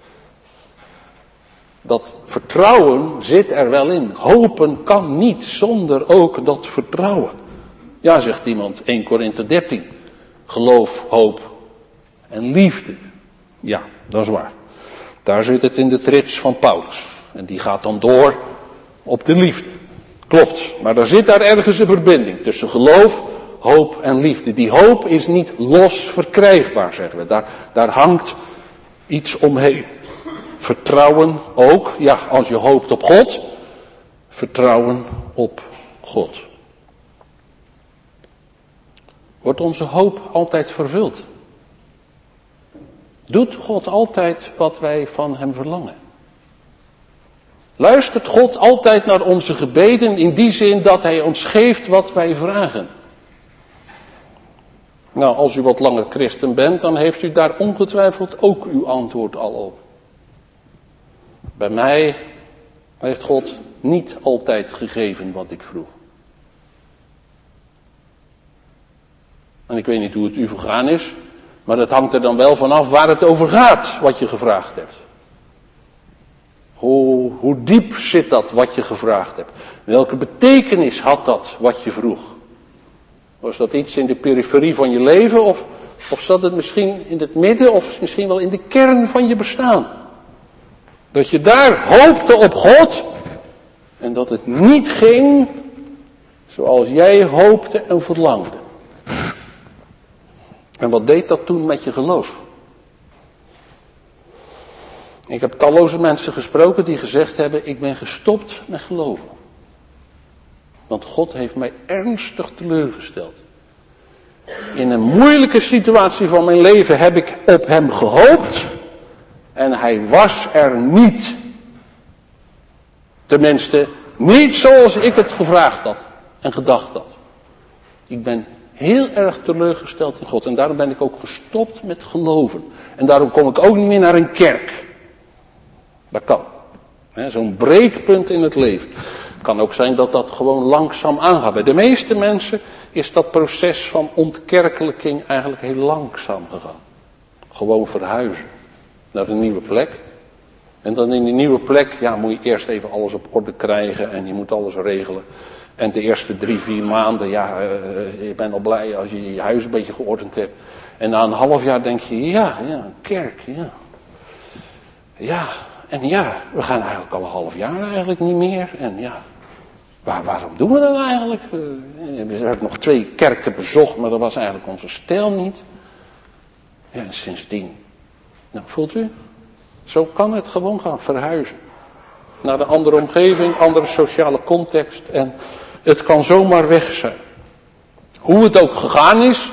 Dat vertrouwen zit er wel in. Hopen kan niet zonder ook dat vertrouwen. Ja, zegt iemand, 1 Korinthe 13. Geloof, hoop en liefde. Ja, dat is waar. Daar zit het in de trits van Paulus. En die gaat dan door op de liefde. Klopt, maar er zit daar ergens een verbinding tussen geloof, hoop en liefde. Die hoop is niet los verkrijgbaar, zeggen we. Daar hangt iets omheen. Vertrouwen ook, ja, als je hoopt op God. Vertrouwen op God. Wordt onze hoop altijd vervuld? Doet God altijd wat wij van hem verlangen? Luistert God altijd naar onze gebeden in die zin dat hij ons geeft wat wij vragen? Nou, als u wat langer christen bent, dan heeft u daar ongetwijfeld ook uw antwoord al op. Bij mij heeft God niet altijd gegeven wat ik vroeg. En ik weet niet hoe het u vergaan is, maar dat hangt er dan wel vanaf waar het over gaat, wat je gevraagd hebt. Hoe diep zit dat wat je gevraagd hebt? Welke betekenis had dat wat je vroeg? Was dat iets in de periferie van je leven of zat het misschien in het midden of misschien wel in de kern van je bestaan? Dat je daar hoopte op God en dat het niet ging zoals jij hoopte en verlangde. En wat deed dat toen met je geloof? Ik heb talloze mensen gesproken die gezegd hebben, ik ben gestopt met geloven. Want God heeft mij ernstig teleurgesteld. In een moeilijke situatie van mijn leven heb ik op hem gehoopt. En hij was er niet. Tenminste, niet zoals ik het gevraagd had en gedacht had. Ik ben heel erg teleurgesteld in God. En daarom ben ik ook gestopt met geloven. En daarom kom ik ook niet meer naar een kerk. Dat kan. Zo'n breekpunt in het leven. Het kan ook zijn dat dat gewoon langzaam aangaat. Bij de meeste mensen is dat proces van ontkerkelijking eigenlijk heel langzaam gegaan. Gewoon verhuizen naar een nieuwe plek. En dan in die nieuwe plek, ja, moet je eerst even alles op orde krijgen en je moet alles regelen. En de eerste 3-4 maanden, ja, je bent al blij als je je huis een beetje geordend hebt. En na een half jaar denk je, ja, een kerk, ja. Ja, en ja, we gaan eigenlijk al een half jaar eigenlijk niet meer. En ja, waarom doen we dat eigenlijk? We hebben nog 2 kerken bezocht, maar dat was eigenlijk onze stijl niet. Ja, en sindsdien. Nou, voelt u? Zo kan het gewoon gaan, verhuizen. Naar een andere omgeving, andere sociale context. En het kan zomaar weg zijn. Hoe het ook gegaan is,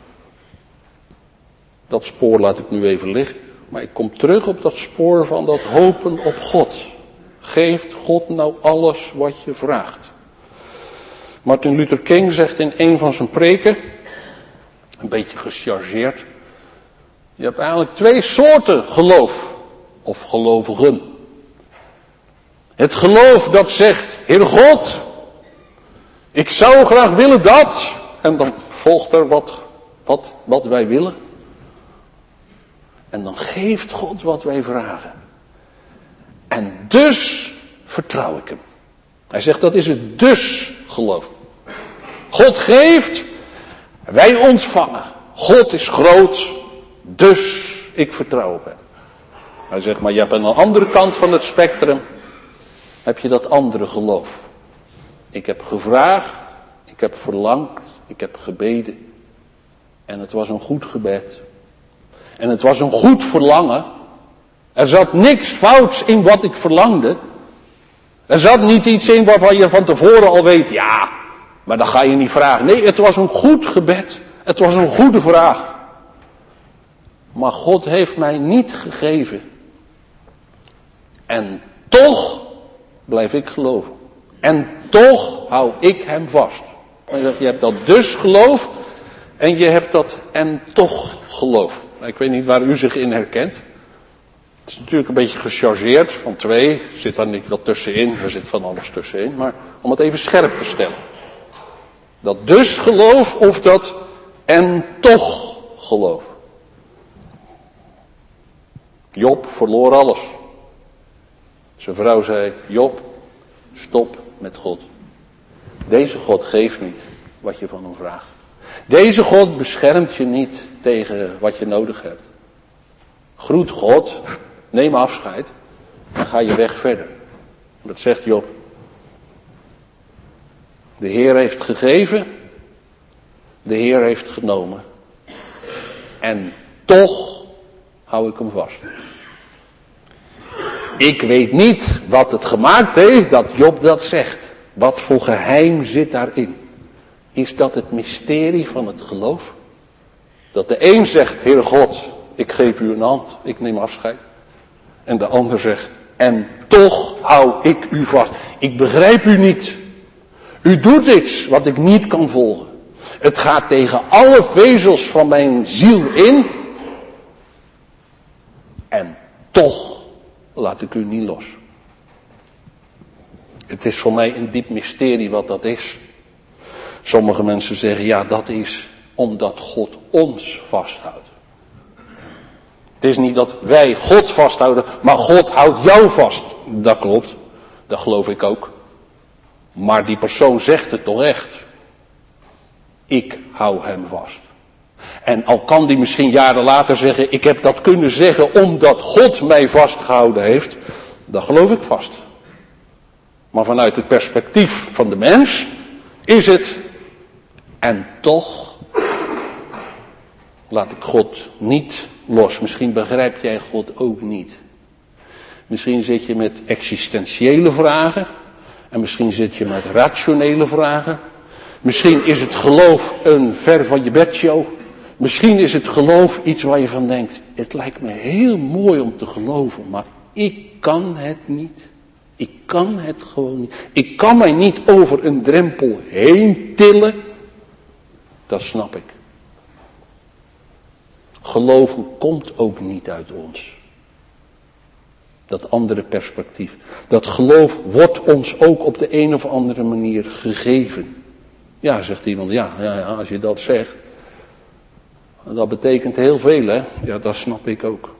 dat spoor laat ik nu even liggen. Maar ik kom terug op dat spoor van dat hopen op God. Geeft God nou alles wat je vraagt? Martin Luther King zegt in een van zijn preken, een beetje gechargeerd, je hebt eigenlijk 2 soorten geloof of gelovigen. Het geloof dat zegt, Heer God, ik zou graag willen dat. En dan volgt er wat wij willen. En dan geeft God wat wij vragen. En dus vertrouw ik hem. Hij zegt dat is het dus geloof. God geeft, wij ontvangen. God is groot, dus ik vertrouw op hem. Hij zegt, maar je hebt aan de andere kant van het spectrum, heb je dat andere geloof. Ik heb gevraagd, ik heb verlangd, ik heb gebeden. En het was een goed gebed. En het was een goed verlangen. Er zat niks fouts in wat ik verlangde. Er zat niet iets in waarvan je van tevoren al weet, ja, maar dat ga je niet vragen. Nee, het was een goed gebed. Het was een goede vraag. Maar God heeft mij niet gegeven. En toch blijf ik geloven. En toch hou ik hem vast. Je hebt dat dus geloof. En je hebt dat en toch geloof. Ik weet niet waar u zich in herkent. Het is natuurlijk een beetje gechargeerd. Van 2 zit daar niet wat tussenin. Er zit van alles tussenin. Maar om het even scherp te stellen. Dat dus geloof of dat en toch geloof. Job verloor alles. Zijn vrouw zei, Job, stop met God. Deze God geeft niet wat je van hem vraagt. Deze God beschermt je niet tegen wat je nodig hebt. Groet God, neem afscheid en ga je weg verder. Dat zegt Job. De Heer heeft gegeven, de Heer heeft genomen. En toch hou ik hem vast. Ik weet niet wat het gemaakt heeft dat Job dat zegt. Wat voor geheim zit daarin? Is dat het mysterie van het geloof? Dat de een zegt, Heere God, ik geef u een hand, ik neem afscheid. En de ander zegt, en toch hou ik u vast. Ik begrijp u niet. U doet iets wat ik niet kan volgen. Het gaat tegen alle vezels van mijn ziel in. En toch laat ik u niet los. Het is voor mij een diep mysterie wat dat is. Sommige mensen zeggen, ja, dat is omdat God ons vasthoudt. Het is niet dat wij God vasthouden, maar God houdt jou vast. Dat klopt, dat geloof ik ook. Maar die persoon zegt het toch echt. Ik hou hem vast. En al kan die misschien jaren later zeggen, ik heb dat kunnen zeggen omdat God mij vastgehouden heeft. Dat geloof ik vast. Maar vanuit het perspectief van de mens is het, en toch laat ik God niet los. Misschien begrijp jij God ook niet. Misschien zit je met existentiële vragen. En misschien zit je met rationele vragen. Misschien is het geloof een ver van je bedshow. Misschien is het geloof iets waar je van denkt, het lijkt me heel mooi om te geloven, maar ik kan het niet. Ik kan het gewoon niet. Ik kan mij niet over een drempel heen tillen. Dat snap ik. Geloven komt ook niet uit ons. Dat andere perspectief. Dat geloof wordt ons ook op de een of andere manier gegeven. Ja, zegt iemand, ja, als je dat zegt. Dat betekent heel veel, hè. Ja, dat snap ik ook.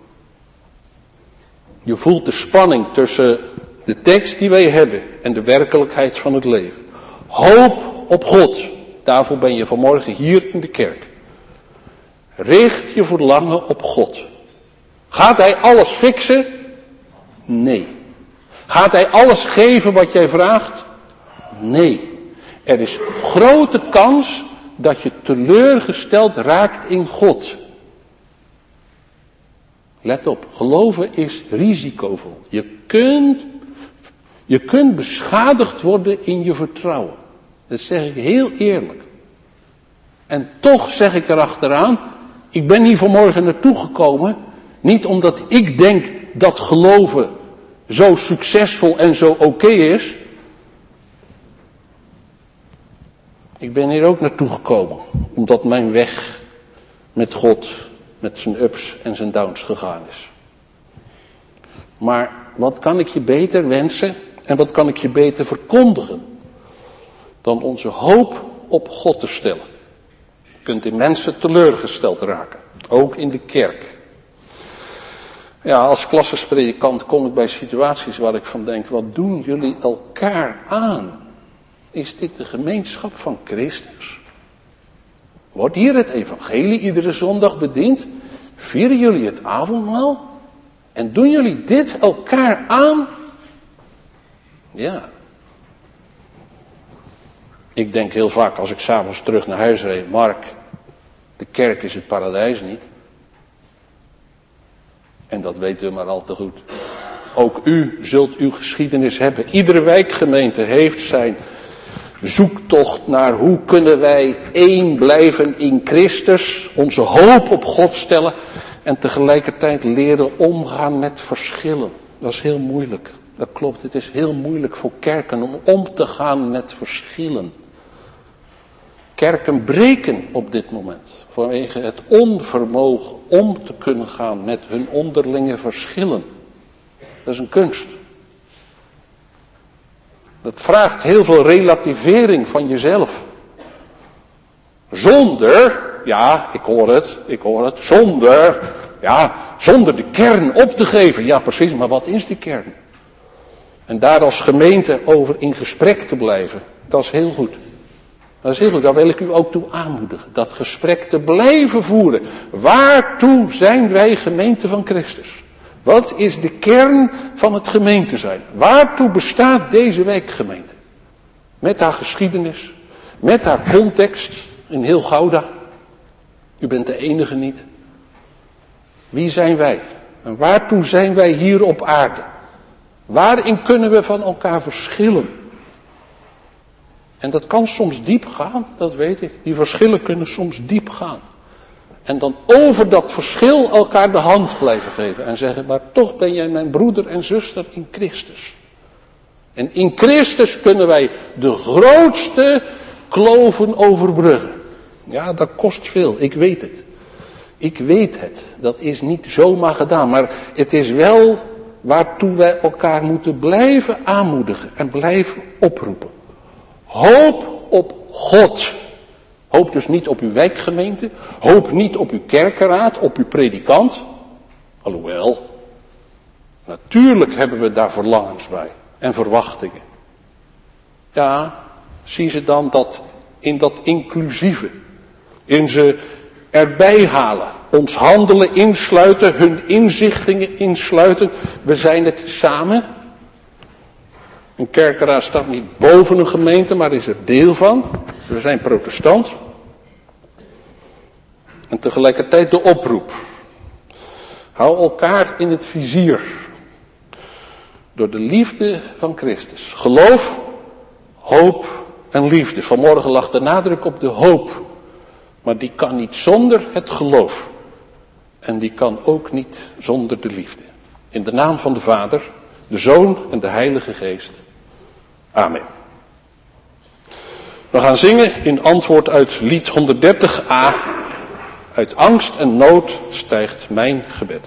Je voelt de spanning tussen de tekst die wij hebben en de werkelijkheid van het leven. Hoop op God. Daarvoor ben je vanmorgen hier in de kerk. Richt je verlangen op God. Gaat hij alles fixen? Nee. Gaat hij alles geven wat jij vraagt? Nee. Er is grote kans dat je teleurgesteld raakt in God. Let op, geloven is risicovol. Je kunt beschadigd worden in je vertrouwen. Dat zeg ik heel eerlijk. En toch zeg ik erachteraan, ik ben hier vanmorgen naartoe gekomen, niet omdat ik denk dat geloven zo succesvol en zo oké is. Ik ben hier ook naartoe gekomen, omdat mijn weg met God, met zijn ups en zijn downs gegaan is. Maar wat kan ik je beter wensen en wat kan ik je beter verkondigen dan onze hoop op God te stellen. Je kunt in mensen teleurgesteld raken, ook in de kerk. Ja, als klassespredikant kom ik bij situaties waar ik van denk, wat doen jullie elkaar aan? Is dit de gemeenschap van Christus? Wordt hier het evangelie iedere zondag bediend? Vieren jullie het avondmaal? En doen jullie dit elkaar aan? Ja. Ik denk heel vaak als ik 's avonds terug naar huis reed, Mark, de kerk is het paradijs niet. En dat weten we maar al te goed. Ook u zult uw geschiedenis hebben. Iedere wijkgemeente heeft zijn zoektocht naar hoe kunnen wij één blijven in Christus. Onze hoop op God stellen. En tegelijkertijd leren omgaan met verschillen. Dat is heel moeilijk. Dat klopt. Het is heel moeilijk voor kerken om te gaan met verschillen. Kerken breken op dit moment. Vanwege het onvermogen om te kunnen gaan met hun onderlinge verschillen. Dat is een kunst. Dat vraagt heel veel relativering van jezelf. Zonder, ja, ik hoor het, zonder de kern op te geven. Ja, precies, maar wat is die kern? En daar als gemeente over in gesprek te blijven, dat is heel goed. Dat is heel goed, daar wil ik u ook toe aanmoedigen. Dat gesprek te blijven voeren. Waartoe zijn wij gemeente van Christus? Wat is de kern van het gemeente zijn? Waartoe bestaat deze wijkgemeente? Met haar geschiedenis, met haar context in heel Gouda. U bent de enige niet. Wie zijn wij? En waartoe zijn wij hier op aarde? Waarin kunnen we van elkaar verschillen? En dat kan soms diep gaan, dat weet ik. Die verschillen kunnen soms diep gaan. En dan over dat verschil elkaar de hand blijven geven. En zeggen, maar toch ben jij mijn broeder en zuster in Christus. En in Christus kunnen wij de grootste kloven overbruggen. Ja, dat kost veel, ik weet het. Ik weet het, dat is niet zomaar gedaan. Maar het is wel waartoe wij elkaar moeten blijven aanmoedigen en blijven oproepen. Hoop op God. Hoop dus niet op uw wijkgemeente. Hoop niet op uw kerkenraad, op uw predikant. Alhoewel, natuurlijk hebben we daar verlangens bij en verwachtingen. Ja, zie ze dan dat in dat inclusieve. In ze erbij halen. Ons handelen insluiten, hun inzichtingen insluiten. We zijn het samen. Een kerkenraad staat niet boven een gemeente, maar is er deel van. We zijn protestant. En tegelijkertijd de oproep. Hou elkaar in het vizier. Door de liefde van Christus. Geloof, hoop en liefde. Vanmorgen lag de nadruk op de hoop. Maar die kan niet zonder het geloof. En die kan ook niet zonder de liefde. In de naam van de Vader, de Zoon en de Heilige Geest. Amen. We gaan zingen in antwoord uit lied 130a. Uit angst en nood stijgt mijn gebed.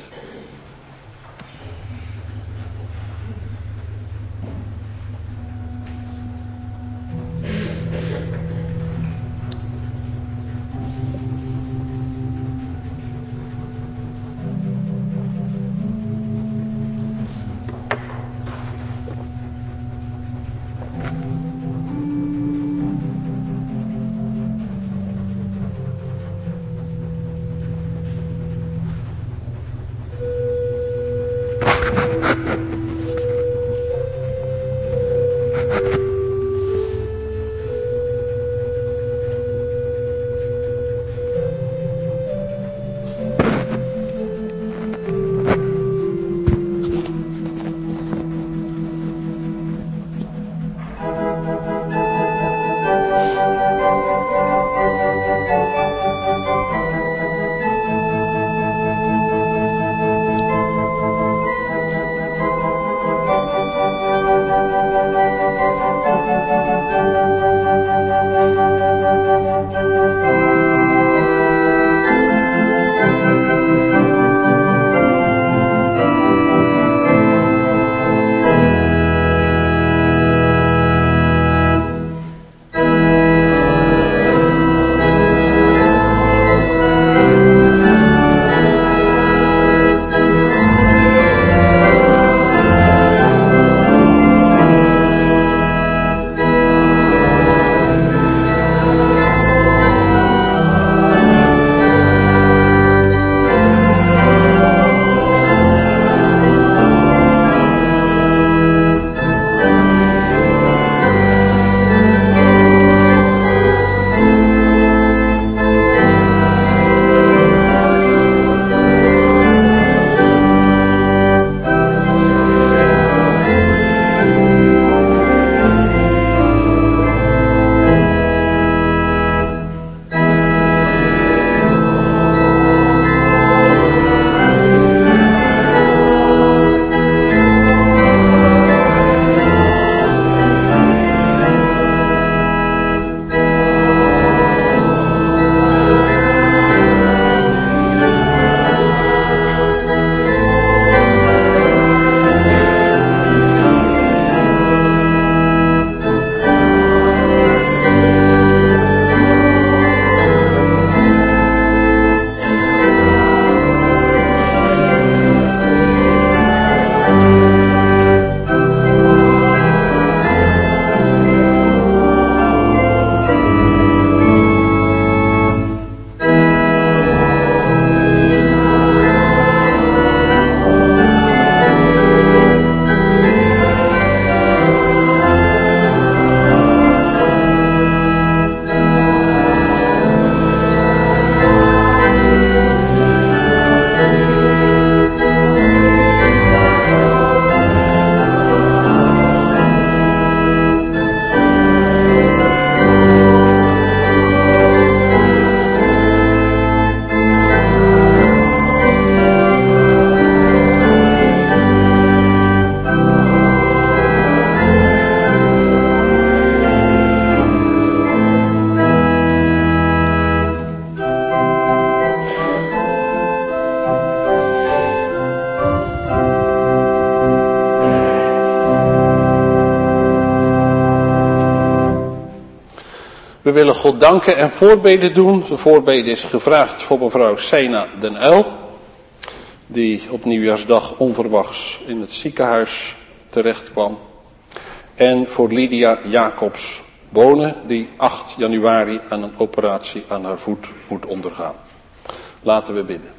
We willen God danken en voorbeden doen. De voorbede is gevraagd voor mevrouw Seina den Uyl, die op nieuwjaarsdag onverwachts in het ziekenhuis terecht kwam. En voor Lydia Jacobs Bonen, die 8 januari aan een operatie aan haar voet moet ondergaan. Laten we bidden.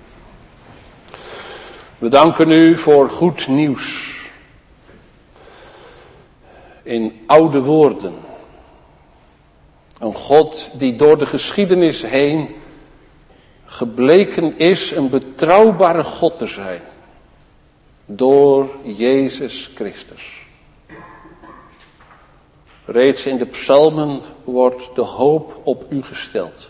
We danken u voor goed nieuws. In oude woorden. Een God die door de geschiedenis heen gebleken is een betrouwbare God te zijn. Door Jezus Christus. Reeds in de psalmen wordt de hoop op u gesteld.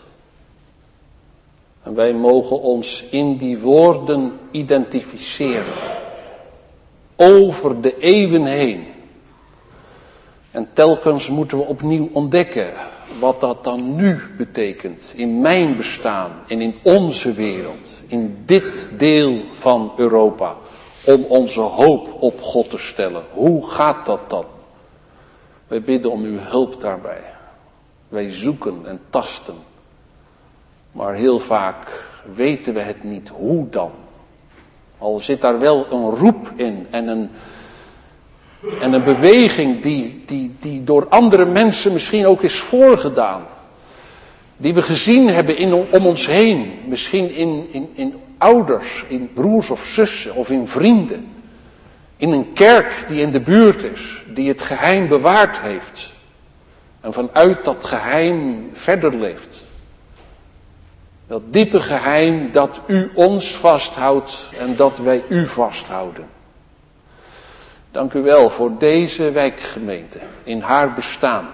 En wij mogen ons in die woorden identificeren. Over de eeuwen heen. En telkens moeten we opnieuw ontdekken wat dat dan nu betekent. In mijn bestaan en in onze wereld. In dit deel van Europa. Om onze hoop op God te stellen. Hoe gaat dat dan? Wij bidden om uw hulp daarbij. Wij zoeken en tasten. Maar heel vaak weten we het niet. Hoe dan? Al zit daar wel een roep in en een beweging die door andere mensen misschien ook is voorgedaan. Die we gezien hebben om ons heen. Misschien in ouders, in broers of zussen of in vrienden. In een kerk die in de buurt is, die het geheim bewaard heeft. En vanuit dat geheim verder leeft. Dat diepe geheim dat u ons vasthoudt en dat wij u vasthouden. Dank u wel voor deze wijkgemeente in haar bestaan.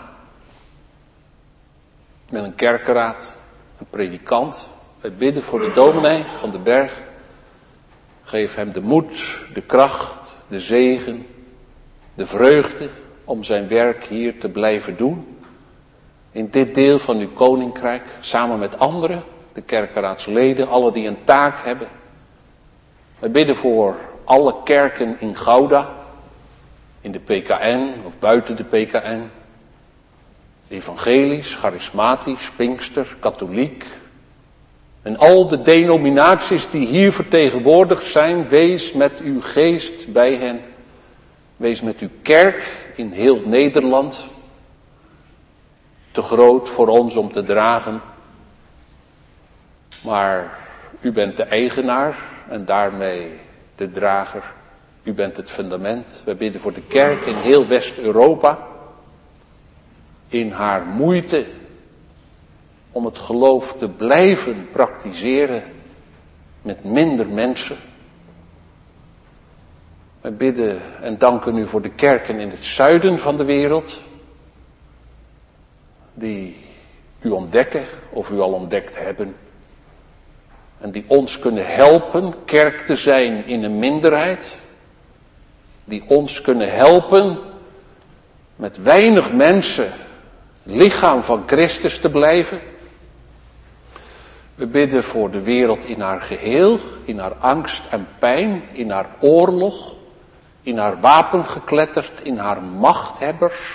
Met een kerkenraad, een predikant. Wij bidden voor de dominee van de berg. Geef hem de moed, de kracht, de zegen, de vreugde om zijn werk hier te blijven doen. In dit deel van uw koninkrijk, samen met anderen, de kerkenraadsleden, alle die een taak hebben. Wij bidden voor alle kerken in Gouda, in de PKN of buiten de PKN. Evangelisch, charismatisch, Pinkster, katholiek. En al de denominaties die hier vertegenwoordigd zijn, wees met uw geest bij hen. Wees met uw kerk in heel Nederland. Te groot voor ons om te dragen. Maar u bent de eigenaar en daarmee de drager. U bent het fundament. We bidden voor de kerk in heel West-Europa. In haar moeite om het geloof te blijven praktiseren met minder mensen. We bidden en danken u voor de kerken in het zuiden van de wereld. Die u ontdekken of u al ontdekt hebben. En die ons kunnen helpen kerk te zijn in een minderheid. Die ons kunnen helpen met weinig mensen het lichaam van Christus te blijven. We bidden voor de wereld in haar geheel, in haar angst en pijn, in haar oorlog, in haar wapengekletterd, in haar machthebbers.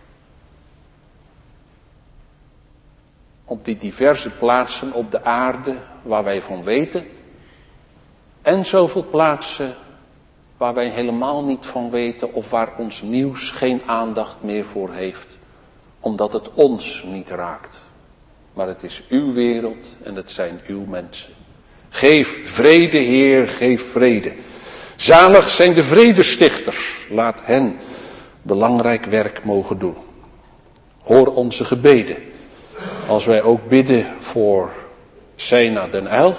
Op die diverse plaatsen op de aarde waar wij van weten. En zoveel plaatsen waar wij helemaal niet van weten of waar ons nieuws geen aandacht meer voor heeft. Omdat het ons niet raakt. Maar het is uw wereld en het zijn uw mensen. Geef vrede, Heer, geef vrede. Zalig zijn de vredestichters. Laat hen belangrijk werk mogen doen. Hoor onze gebeden. Als wij ook bidden voor Seina den Uyl.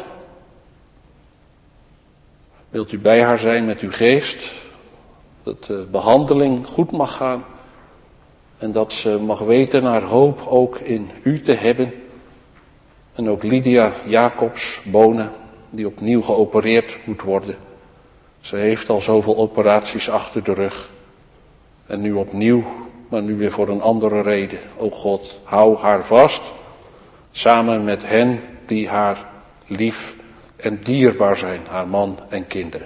Wilt u bij haar zijn met uw geest. Dat de behandeling goed mag gaan. En dat ze mag weten haar hoop ook in u te hebben. En ook Lydia Jacobs Bonen, die opnieuw geopereerd moet worden. Ze heeft al zoveel operaties achter de rug. En nu opnieuw, maar nu weer voor een andere reden. O God, hou haar vast. Samen met hen die haar lief en dierbaar zijn, haar man en kinderen.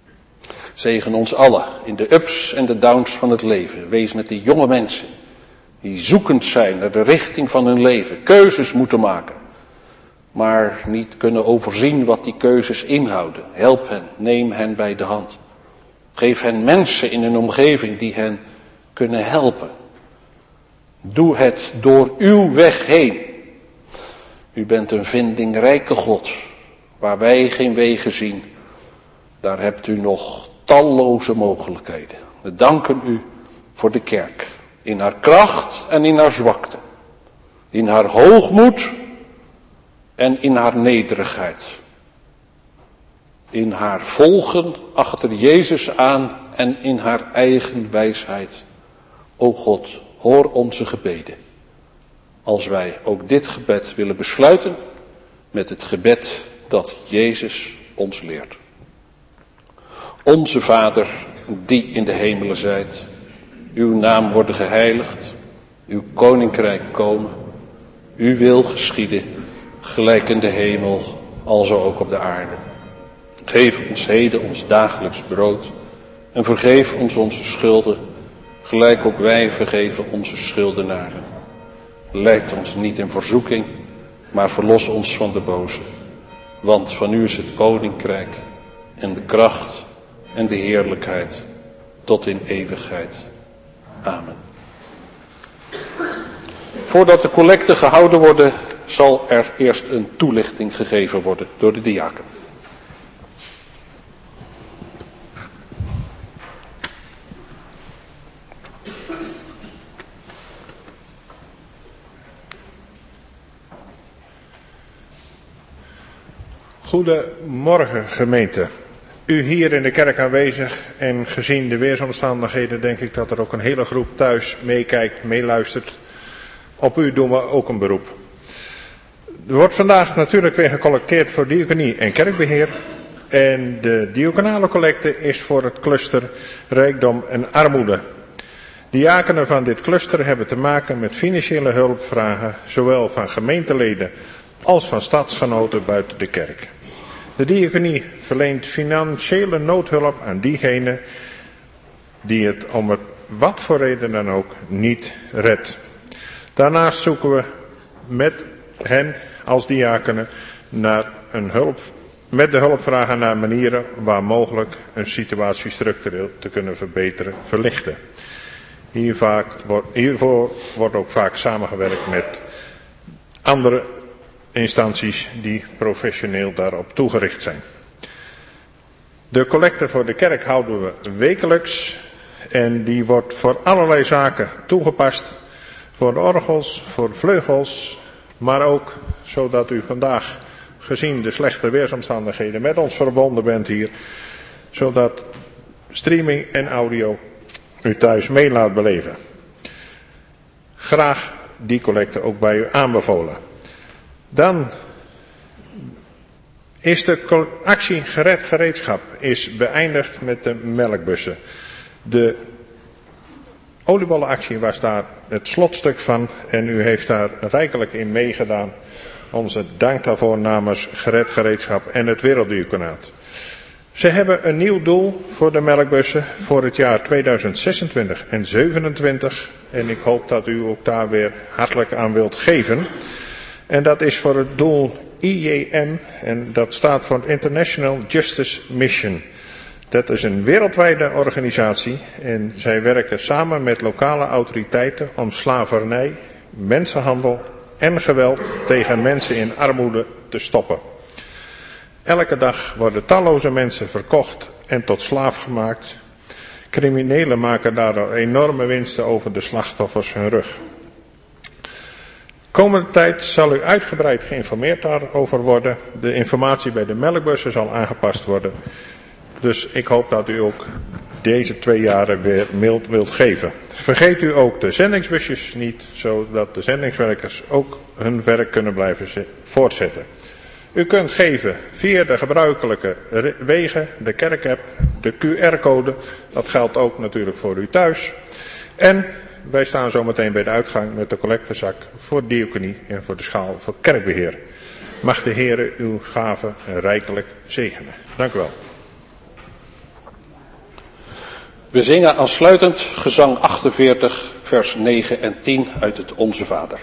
Zegen ons allen in de ups en de downs van het leven. Wees met die jonge mensen Die zoekend zijn naar de richting van hun leven. Keuzes moeten maken. Maar niet kunnen overzien wat die keuzes inhouden. Help hen, neem hen bij de hand. Geef hen mensen in hun omgeving die hen kunnen helpen. Doe het door uw weg heen. U bent een vindingrijke God. Waar wij geen wegen zien, daar hebt u nog talloze mogelijkheden. We danken u voor de kerk. In haar kracht en in haar zwakte. In haar hoogmoed en in haar nederigheid. In haar volgen achter Jezus aan en in haar eigen wijsheid. O God, hoor onze gebeden. Als wij ook dit gebed willen besluiten met het gebed dat Jezus ons leert. Onze Vader, die in de hemelen zijt, uw naam worden geheiligd, uw koninkrijk komen, uw wil geschieden, gelijk in de hemel, alzo ook op de aarde. Geef ons heden ons dagelijks brood en vergeef ons onze schulden, gelijk ook wij vergeven onze schuldenaren. Leid ons niet in verzoeking, maar verlos ons van de boze. Want van u is het koninkrijk en de kracht en de heerlijkheid tot in eeuwigheid. Amen. Voordat de collecten gehouden worden, zal er eerst een toelichting gegeven worden door de diaken. Goedemorgen gemeente. U hier in de kerk aanwezig en gezien de weersomstandigheden denk ik dat er ook een hele groep thuis meekijkt, meeluistert. Op u doen we ook een beroep. Er wordt vandaag natuurlijk weer gecollecteerd voor diaconie en kerkbeheer. En de diaconale collecte is voor het cluster rijkdom en armoede. Diakenen van dit cluster hebben te maken met financiële hulpvragen, zowel van gemeenteleden als van stadsgenoten buiten de kerk. De diaconie verleent financiële noodhulp aan diegenen die het om het wat voor reden dan ook niet redt. Daarnaast zoeken we met hen als diakenen naar een hulp, met de hulpvragen naar manieren waar mogelijk een situatie structureel te kunnen verbeteren, verlichten. Hiervoor wordt ook vaak samengewerkt met andere instanties die professioneel daarop toegericht zijn. De collecte voor de kerk houden we wekelijks en die wordt voor allerlei zaken toegepast. Voor de orgels, voor vleugels, maar ook zodat u vandaag gezien de slechte weersomstandigheden met ons verbonden bent hier. Zodat streaming en audio u thuis mee laat beleven. Graag die collecte ook bij u aanbevolen. Dan is de actie Gered Gereedschap is beëindigd met de melkbussen. De oliebollenactie was daar het slotstuk van en u heeft daar rijkelijk in meegedaan. Onze dank daarvoor namens Gered Gereedschap en het Werelddiaconaat. Ze hebben een nieuw doel voor de melkbussen voor het jaar 2026 en 2027. En ik hoop dat u ook daar weer hartelijk aan wilt geven. En dat is voor het doel IJM en dat staat voor International Justice Mission. Dat is een wereldwijde organisatie en zij werken samen met lokale autoriteiten om slavernij, mensenhandel en geweld tegen mensen in armoede te stoppen. Elke dag worden talloze mensen verkocht en tot slaaf gemaakt. Criminelen maken daardoor enorme winsten over de slachtoffers hun rug. Komende tijd zal u uitgebreid geïnformeerd daarover worden. De informatie bij de melkbussen zal aangepast worden. Dus ik hoop dat u ook deze 2 jaren weer mild wilt geven. Vergeet u ook de zendingsbusjes niet, zodat de zendingswerkers ook hun werk kunnen blijven voortzetten. U kunt geven via de gebruikelijke wegen, de kerkapp, de QR-code. Dat geldt ook natuurlijk voor u thuis. En wij staan zometeen bij de uitgang met de collectezak voor diaconie en voor de schaal voor kerkbeheer. Mag de Heere uw gaven rijkelijk zegenen. Dank u wel. We zingen aansluitend gezang 48, vers 9 en 10 uit het Onze Vader.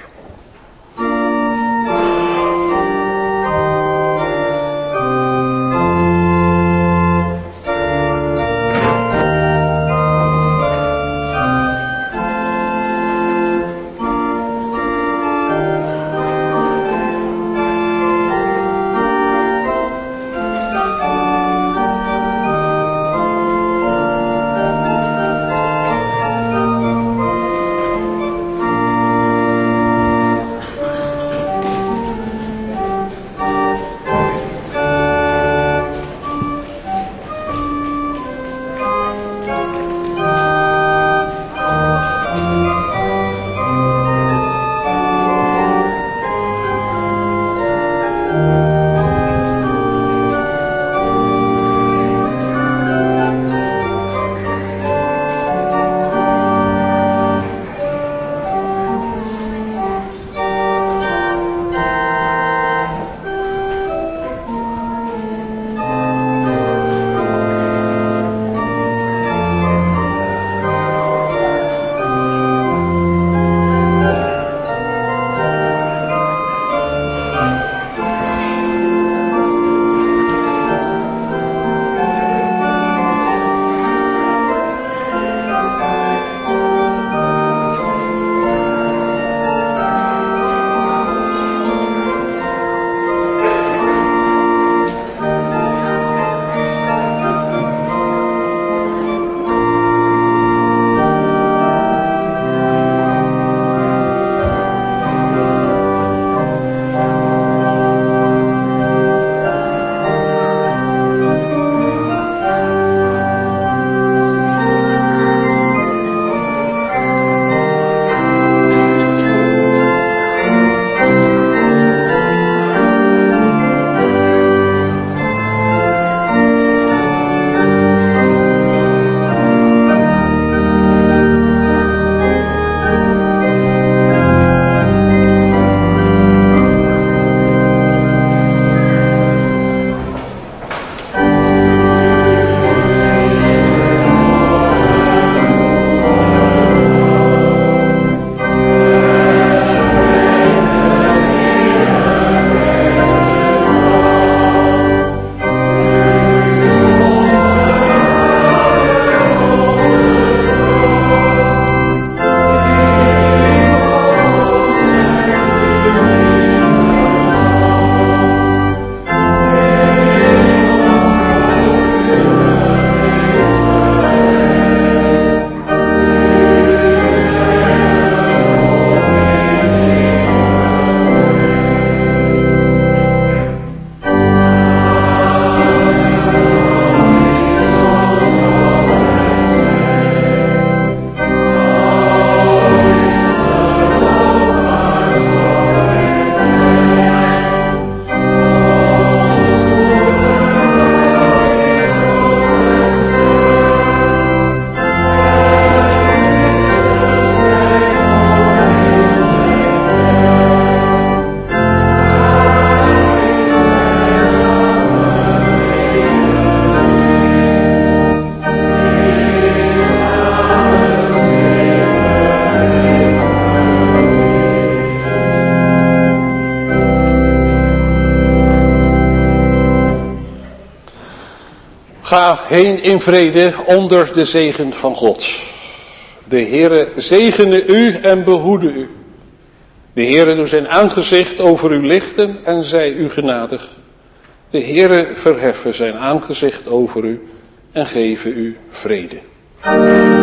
Ga heen in vrede onder de zegen van God. De Heere zegene u en behoede u. De Heere doet zijn aangezicht over u lichten en zij u genadig. De Heere verheffen zijn aangezicht over u en geven u vrede.